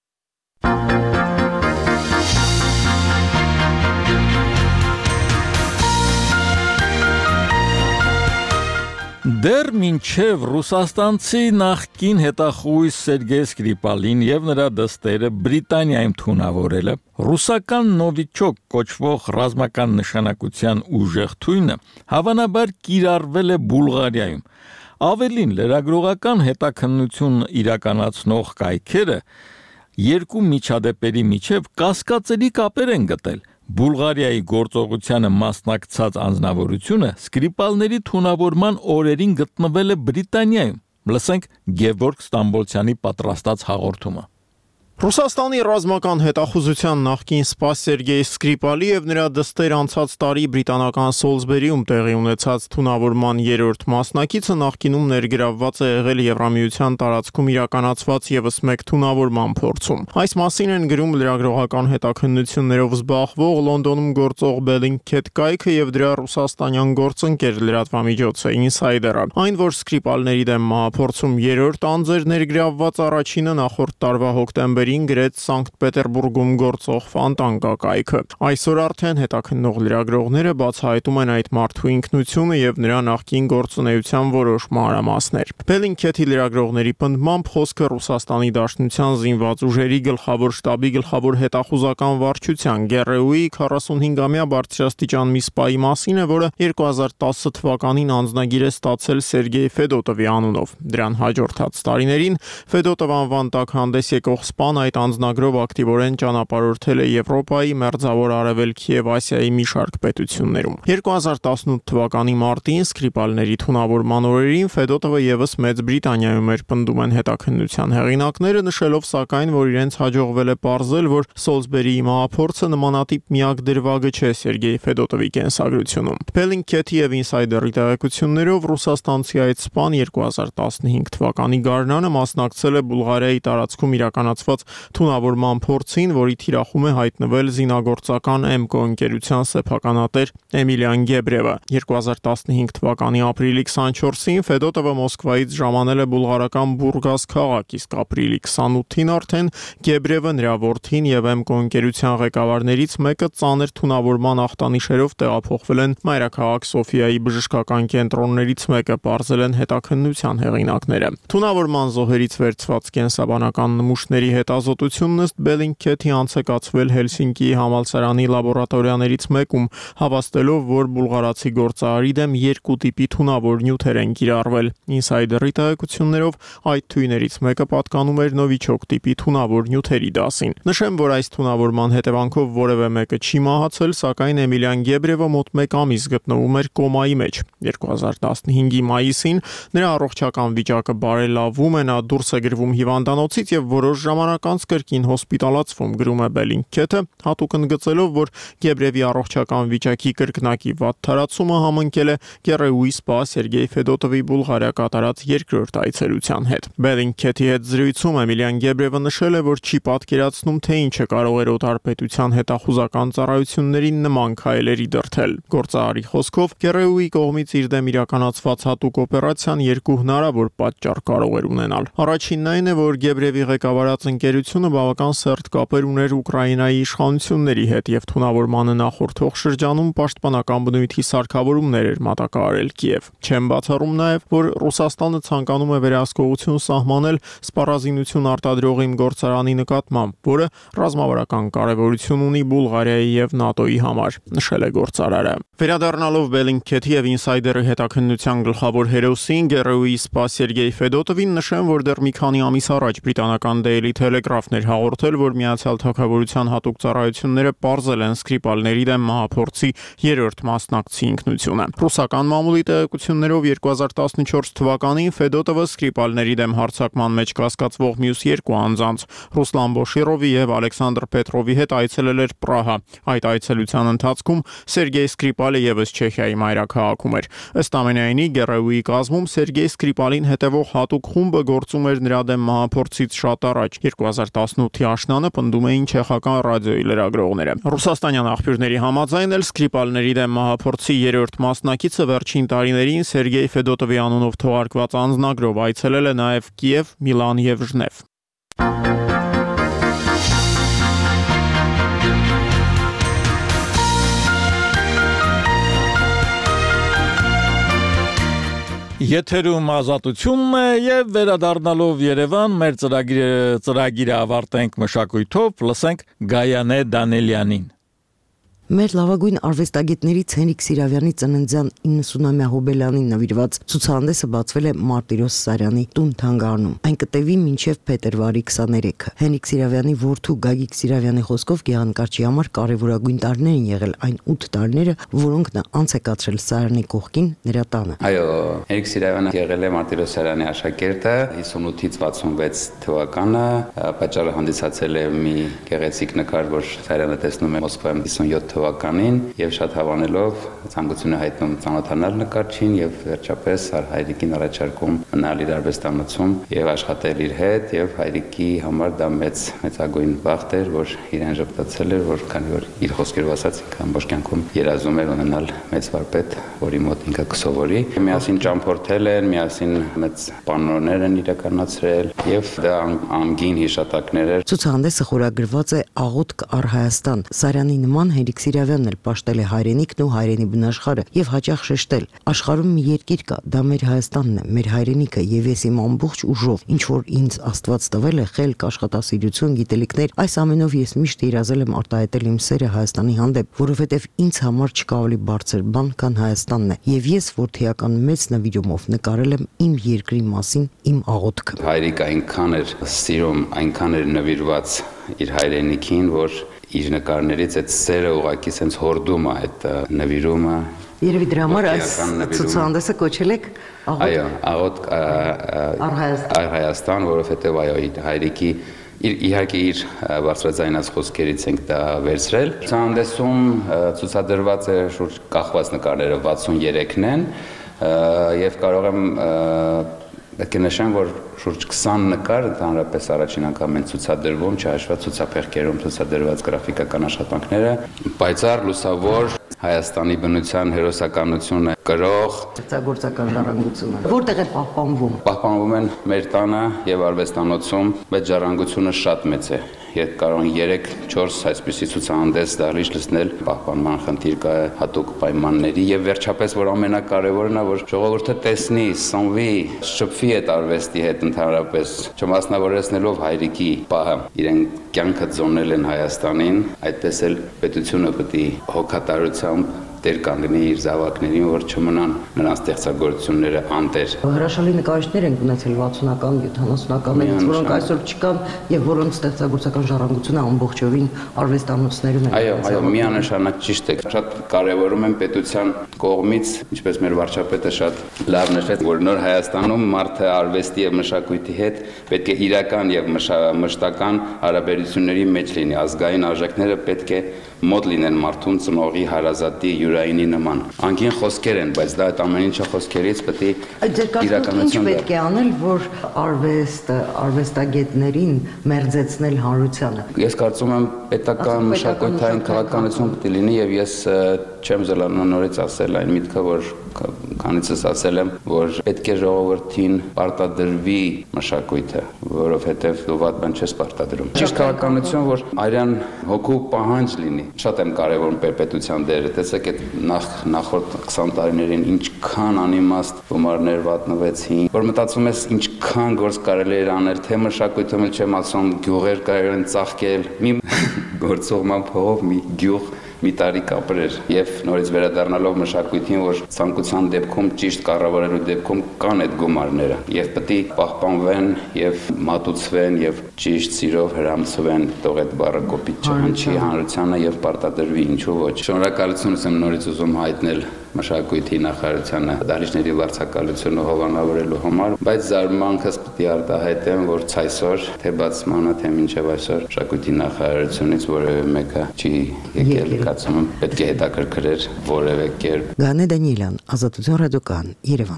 Դեռ մինչև ռուսաստանցի նախկին հետախույս Սերգեյ Սկրիպալին եւ նրա դստերը Բրիտանիայում թունավորելը, ռուսական Նովիչոկ կոչվող ռազմական նշանակության ուժեղ թույնը հավանաբար կիրառվել է Բուլղարիայում։ Ավելին, լրագրողական հետաքննություն իրականացնող կայքերը երկու միջադեպերի միջև կասկածելի կապեր են գտել։ Բուլղարիայի գործողությանը մասնակցած անձնավորությունը Սկրիպալների թունավորման օրերին գտնվել է Բրիտանիայում։ Լսենք Գևորգ Ստամբոլցյանի պատրաստած հաղորդումը։ Ռուսաստանի ռազմական հետախուզության նախկին սպա Սերգեյ Սկրիպալի եւ նրա դստեր անցած տարի բրիտանական Սոլսբերիում տեղի ունեցած թունավորման երրորդ մասնակիցը նախկինում ներգրավված է եղել Եվրամիության տարածքում իրականացված եւս մեկ թունավորման փորձում։ Այս մասին են գրում լրագրողական հետաքննություններով զբաղվող Լոնդոնում գործող Bellingcat կայքը եւ դրա ռուսաստանյան գործընկեր լրատվամիջոցը Insider-ը։ Այն, որ Սկրիպալների դեմ մահափորձում երրորդ անձեր ներգրավված առաջինը նախորդ տարվա հոկտեմբեր գրեց Սանկտ Պետերբուրգում գործող Ֆանտանկա կայքը։ Այսօր արդեն հետաքննող լրագրողները բացահայտում են այդ մարդու ինքնությունը եւ նրա նախկին գործունեության որոշ մանրամասներ։ Bellingcat-ի լրագրողների պնդմամբ խոսքը Ռուսաստանի Դաշնության զինված ուժերի գլխավոր շտաբի գլխավոր հետախուզական վարչության ԳՌՈ-ի 45-ամյա բարձրաստիճան մի սպայի մասին է, որը 2010 թվականին անձնագիր է ստացել Սերգեյ Ֆեդոտովի անունով։ Դրան հաջորդած տարիներին Ֆեդոտով անվան տակ հանդես եկող սպան այդ անձնագրով ակտիվորեն ճանապարհորդել է Եվրոպայի, Մերձավոր Արևելքի եւ Ասիայի մի շարք պետություններում։ 2018 թվականի մարտին Սկրիպալների թունավորման օրերին Ֆեդոտովը եւս Մեծ Բրիտանիայում էր, պնդում են հետաքննության հեղինակները, նշելով սակայն, որ իրենց հաջողվել է պարզել, որ Սոլսբերիի մահափորձը նմանատիպ միակ դրվագը չէ Սերգեյ Ֆեդոտովի կենսագրությունում։ Bellingcat-ի եւ Insider-ի տեղեկություններով ռուսաստանցի այդ սպան 2015 թվականի գարնանը մասնակցել է Բուլղարիայի տարածքում իրականացված թունավորման փորձին, որի թիրախում է հայտնվել զինագործական ՄԿ ընկերության սեփականատեր Էմիլիան Գեբրևը։ 2015 թվականի ապրիլի 24-ին Ֆեդոտովը Մոսկվայից ժամանել է բուլղարական Բուրգաս քաղաք, իսկ ապրիլի 28-ին արդեն Գեբրևը, նրա որդին եւ ՄԿ ընկերության ղեկավարներից մեկը ծանր թունավորման ախտանիշերով տեղափոխվել են մայրաքաղաք Սոֆիայի բժշկական կենտրոններից մեկը, պարզել են հետաքննության հեղինակները։ Թունավորման զոհերից վերցված կենսաբանական նմուշների հետազոտությունն ըստ Bellingcat-ի անցկացվել Հելսինկիի համալսարանի լաբորատորիաներից մեկում, հավաստելով, որ բուլղարացի գործարարի դեմ երկու տիպի թունավոր նյութեր են կիրառվել։ Insider-ի տեղեկություններով այդ թույներից մեկը պատկանում էր Նովիչոկ տիպի թունավոր նյութերի դասին։ Նշեմ, որ այս թունավորման հետևանքով որևէ մեկը չի մահացել, սակայն Էմիլիան Գեբրևը մոտ 1 ամիս գտնվում էր կոմայի մեջ։ 2015-ի մայիսին նրա առողջական վիճակը բարելավում է, նա դուրս է գրվում հիվանդանոցից եւ որոշ ժամանակ մարդկանց կրկին հոսպիտալացվում, գրում է Bellingcat-ը, հատուկ ընդգծելով, որ Գեբրևի առողջական վիճակի կրկնակի վատ թարացումը համընկել է Գերեուի սպա Սերգեյ Ֆեդոտովի Բուլղարիա կատարած երկրորդ այցելության հետ։ Bellingcat-ի հետ զրույցում Էմիլիան Գեբրևը նշել է, որ չի պատկերացնում, թե ինչը կարող էր օտարպետության հետախուզական ծառայություններին նման քայլերի դրդել։ Գործարարի խոսքով Գերեուի կողմից իր դեմ իրականացված հատուկ օպերացիան երկու հնարավոր պատճառ կարող էր ունենալ։ Առաջինն այն է, որ Գեբրևի ղեկավարած ընկերությունը բավական սերտ կապեր ուներ Ուկրաինայի իշխանությունների հետ եւ թունավորմանը նախորդող շրջանում պաշտպանական բնույթի սարքավորումներ էր մատակարարել Կիև։ Չեմ բացառում նաեւ, որ Ռուսաստանը ցանկանում է վերահսկողություն սահմանել սպառազինություն արտադրող իմ գործարանի նկատմամբ, որը ռազմավարական կարևորություն ունի Բուլղարիայի եւ ՆԱՏՕ-ի համար, նշել է գործարարը։ Վերադառնալով Bellingcat-ի եւ Insider-ի հետաքննության գլխավոր հերոսին Գերեուի սպա Սերգեյ Ֆեդոտովին նշեմ, որ դեռ մի քանի ամիս առաջ բրիտանական Daily Telegraph-ն էր հաղորդել, որ Միացյալ Թագավորության հատուկ ծառայությունները պարզել են Սկրիպալների դեմ մահափորձի երրորդ մասնակցի ինքնությունը։ Ռուսական մամուլի տեղեկություններով 2014 թվականին Ֆեդոտովը Սկրիպալների դեմ հարձակման մեջ կասկածվող մյուս երկու անձանց Ռուսլան Բոշիրովի եւ Ալեքսանդր Պետրովի հետ այցելել էր Պրահա։ Այդ այցելության ընթացքում Սերգեյ Սկրիպալը եւս Չեխիայի մայրաքաղաքում էր։ Ըստ ամենայնի Գերեուի կազմում Սերգեյ Սկրիպալին հետևող հատուկ խումբը գործում էր նրա դեմ մահափորձից շատ առաջ։ 2018-ի աշնանը պնդում էին չեխական ռադիոյի լրագրողները։ Ռուսաստանյան աղբյուրների համաձայն էլ Սկրիպալների դեմ մահափորձի երրորդ մասնակիցը վերջին տարիներին Սերգեյ Ֆեդոտովի անունով թողարկված անձնագրով այցելել է նաև Կիև, Միլան եւ Ժնև։ Եթերում ազատությունն է եւ վերադառնալով Երևան մեր ծրագիրը ավարտենք մշակույթով, լսենք Գայանե Դանելյանին։ Մեր լավագույն արվեստագետներից Հենրիկ Սիրավյանի ծննդյան 90-ամյա հոբելյանին նվիրված ցուցահանդեսը բացվել է Մարտիրոս Սարյանի տուն-թանգարանում։ Այն կտևի մինչև փետրվարի 23-ը։ Հենրիկ Սիրավյանի որդու Գագիկ Սիրավյանի խոսքով գեղանկարչի համար կարևորագույն տարիներ են եղել այն 8 տարիները, որոնք նա անց է կացրել Սարյանի կողքին նրա տանը։ Այո, Հենրիկ Սիրավյանը եղել է Մարտիրոս Սարյանի աշակերտը 58-ից 66 թվականը, պատճառը հանդիսացել է մի գեղեցիկ նկար, որ Սարյանը տեսնում է Մոսկվայում 57 թվականին եւ շատ հավանելով ցանկություն է հայտնում ծանոթանալ նկարչին եւ վերջապես հայրիկին առաջարկում մնալ իր արվեստանոցում եւ աշխատել իր հետ եւ հայրիկի համար դա մեծագույն բախտ էր, որ իրեն ժպտացել էր, որ քանի որ իր խոսքերով ասած ամբողջ կյանքում երազում էր ունենալ մեծ վարպետ, որի մոտ ինքը կսովորի։ Միասին ճամփորդել են, միասին մեծ պանոներ են իրականացրել եւ դա անգին հիշատակներ էր։ Ցուցահանդեսը խորագրված է Աղոթք առ Հայաստան։ Սարյանի նման Հենրիկ Սիրավյանն էլ պաշտել է հայրենիքն ու հայրենի բնաշխարհը եւ հաճախ շեշտել. աշխարհում մի երկիր կա, դա մեր Հայաստանն է, մեր հայրենիքը եւ ես իմ ամբողջ ուժով, ինչ որ ինձ Աստված տվել է, խելք, աշխատասիրություն, գիտելիքներ, այս ամենով ես միշտ երազել եմ արտահայտել իմ սերը Հայաստանի հանդեպ, որովհետեւ ինձ համար չկա ավելի բարձր բան, քան Հայաստանն է։ Եվ ես որդիական մեծ նվիրումով նկարել եմ իմ երկրի մասին իմ աղոթքը։ Հայրիկը այնքան էր սիրում, այնքան էր նվիրված իր հայրենիքին, որ իր նկարներից այդ սերը ուղղակի sense հորդում է այդ նվիրումը։ Երևի դրա համար այս ցուցահանդեսը կոչել եք Աղոթք առ Հայաստան, որովհետև այո հայրիկի իհարկե իր բարձրաձայնած խոսքերից ենք դա վերցրել։ Ցուցահանդեսում ցուցադրված է շուրջ կախված նկարները 63-ն են եւ կարող եմ պետք է նշեմ, որ շուրջ 20 նկար ընդհանրապես առաջին անգամ են ցուցադրվում, չհաշված ցուցափեղկերում ցուցադրված գրաֆիկական աշխատանքները, պայծառ լուսավոր Հայաստանի բնության հերոսականությունը կրող ստեղծագործական ժառանգությունը որտեղ է պահպանվում։ Պահպանվում են մեր տանը եւ արվեստանոցում, բայց ժառանգությունը շատ մեծ է։ Եվ կարող են 3-4 այսպիսի ցուցահանդես դահլիճ լցնել, պահպանման խնդիր կա հատուկ պայմանների եւ վերջապես որ ամենակարևորն է, որ ժողովուրդը տեսնի, սնվի, շփվի այդ արվեստի հետ ընդհանրապես, չմասնավորեցնելով հայրիկի պահը, իրեն կյանքը ծոնել են Հայաստանին, այդպես էլ պետությունը պետք է հոգատարությամբ դեր կանգնի իր զավակներին, որ չմնան նրանց ստեղծագործությունները անտեր։ Հրաշալի նկարիչներ են ունեցել 60-ական, 70-ականներից, որոնք այսօր չկան եւ որոնց ստեղծագործական ժառանգությունը ամբողջովին արվեստանոցներում է։ Այո, միանշանակ ճիշտ է։ Շատ կարևորում եմ պետության կողմից, ինչպես մեր վարչապետը շատ լավ նշեց, որ նոր Հայաստանում մարդը արվեստի եւ մշակույթի հետ պետք է իրական եւ մշտական հարաբերությունների մեջ լինի, ազգային արժեքները պետք է մոտ լինեն մարդուն ծնողի, հարազատի, յուրայինի նման։ Անկին խոսքեր են, բայց դա այդ ամեն ինչը խոսքերից պետք է իրականություն պետք է անել, որ արվեստագետներին մերձեցնել հանրությանը։ Ես կարծում եմ պետական մշակութային քաղաքականություն պետք է լինի եւ ես չեմ զլանա նորից ասել այն միտքը, որ քանիցս ասել եմ, որ պետք է ժողովրդին պարտադրվի մշակույթը, որովհետև դու վատ բան չես պարտադրում։ Ճիշտ քաղաքականություն, որ արյան հոգու պահանջ լինի։ Շատ եմ կարևորում պետության դերը։ Տեսեք, այդ նախորդ 20 տարիներին ինչքան անիմաստ գումարներ վատնվեցին, որ մտածում ես ինչքան գործ կարելի էր անել, թե մշակույթում էլ չեմ ասում, գյուղեր կարելի են ծաղկել, մի գործողման փողով մի գյուղ մի տարի կապրեր եւ նորից վերադառնալով մշակույթին, որ ցանկության դեպքում ճիշտ կառավարելու դեպքում կան այդ գումարները եւ պետք է պահպանվեն եւ մատուցվեն եւ ճիշտ սիրով հրամցվեն, թող այդ բառը կոպիտ չհնչի հանրությանը եւ պարտադրվի, ինչու ոչ։ Շնորհակալություն եմ նորից ուզում հայտնել մշակույթի նախարարությանը դահլիճների վարձակալությունը հովանավորելու համար, բայց զարմանքս պետք է արտահայտեմ, որ ցայսօր թե բացմանը, թե մինչև այսօր մշակույթի նախարարությունից որևէ մեկը չի եկել, կարծում եմ պետք է հետաքրքրեր որևէ կերպ։ Գանե Դանիելյան, Ազատություն ռադիոկայան, Երևան։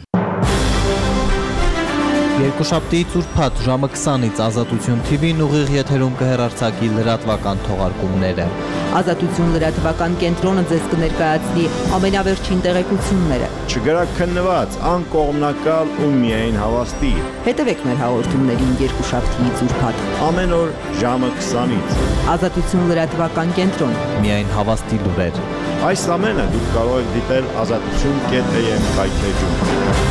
Երկուշաբթի ծուրփաթ ժամը 20-ից Ազատություն TV-ն ուղիղ եթերում կհեռարձակի լրատվական թողարկումները։ Ազատություն լրատվական կենտրոնը ձեզ կներկայացնի ամենավերջին տեղեկությունները։ Չգրակ քննված, անկողմնակալ ու միայն հավաստի։ Հետևեք մեր հաղորդումներին երկուշաբթի ծուրփաթ ամեն օր ժամը 20-ից։ Ազատություն լրատվական կենտրոն։ Միայն հավաստի լուրեր։ Այս ամենը դուք կարող եք դիտել azatutun.am կայքեջում։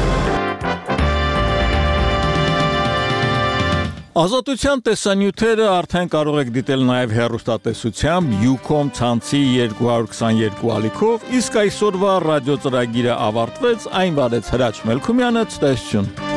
Ազատության տեսանյութերը արդեն կարող եք դիտել նաև հեռուստատեսությամբ Ucom ցանցի 222 ալիքով, իսկ այսօրվա ռադիո ծրագիրը ավարտվեց, այն վարեց Հրաչ Մելքումյանը, ցտեսություն։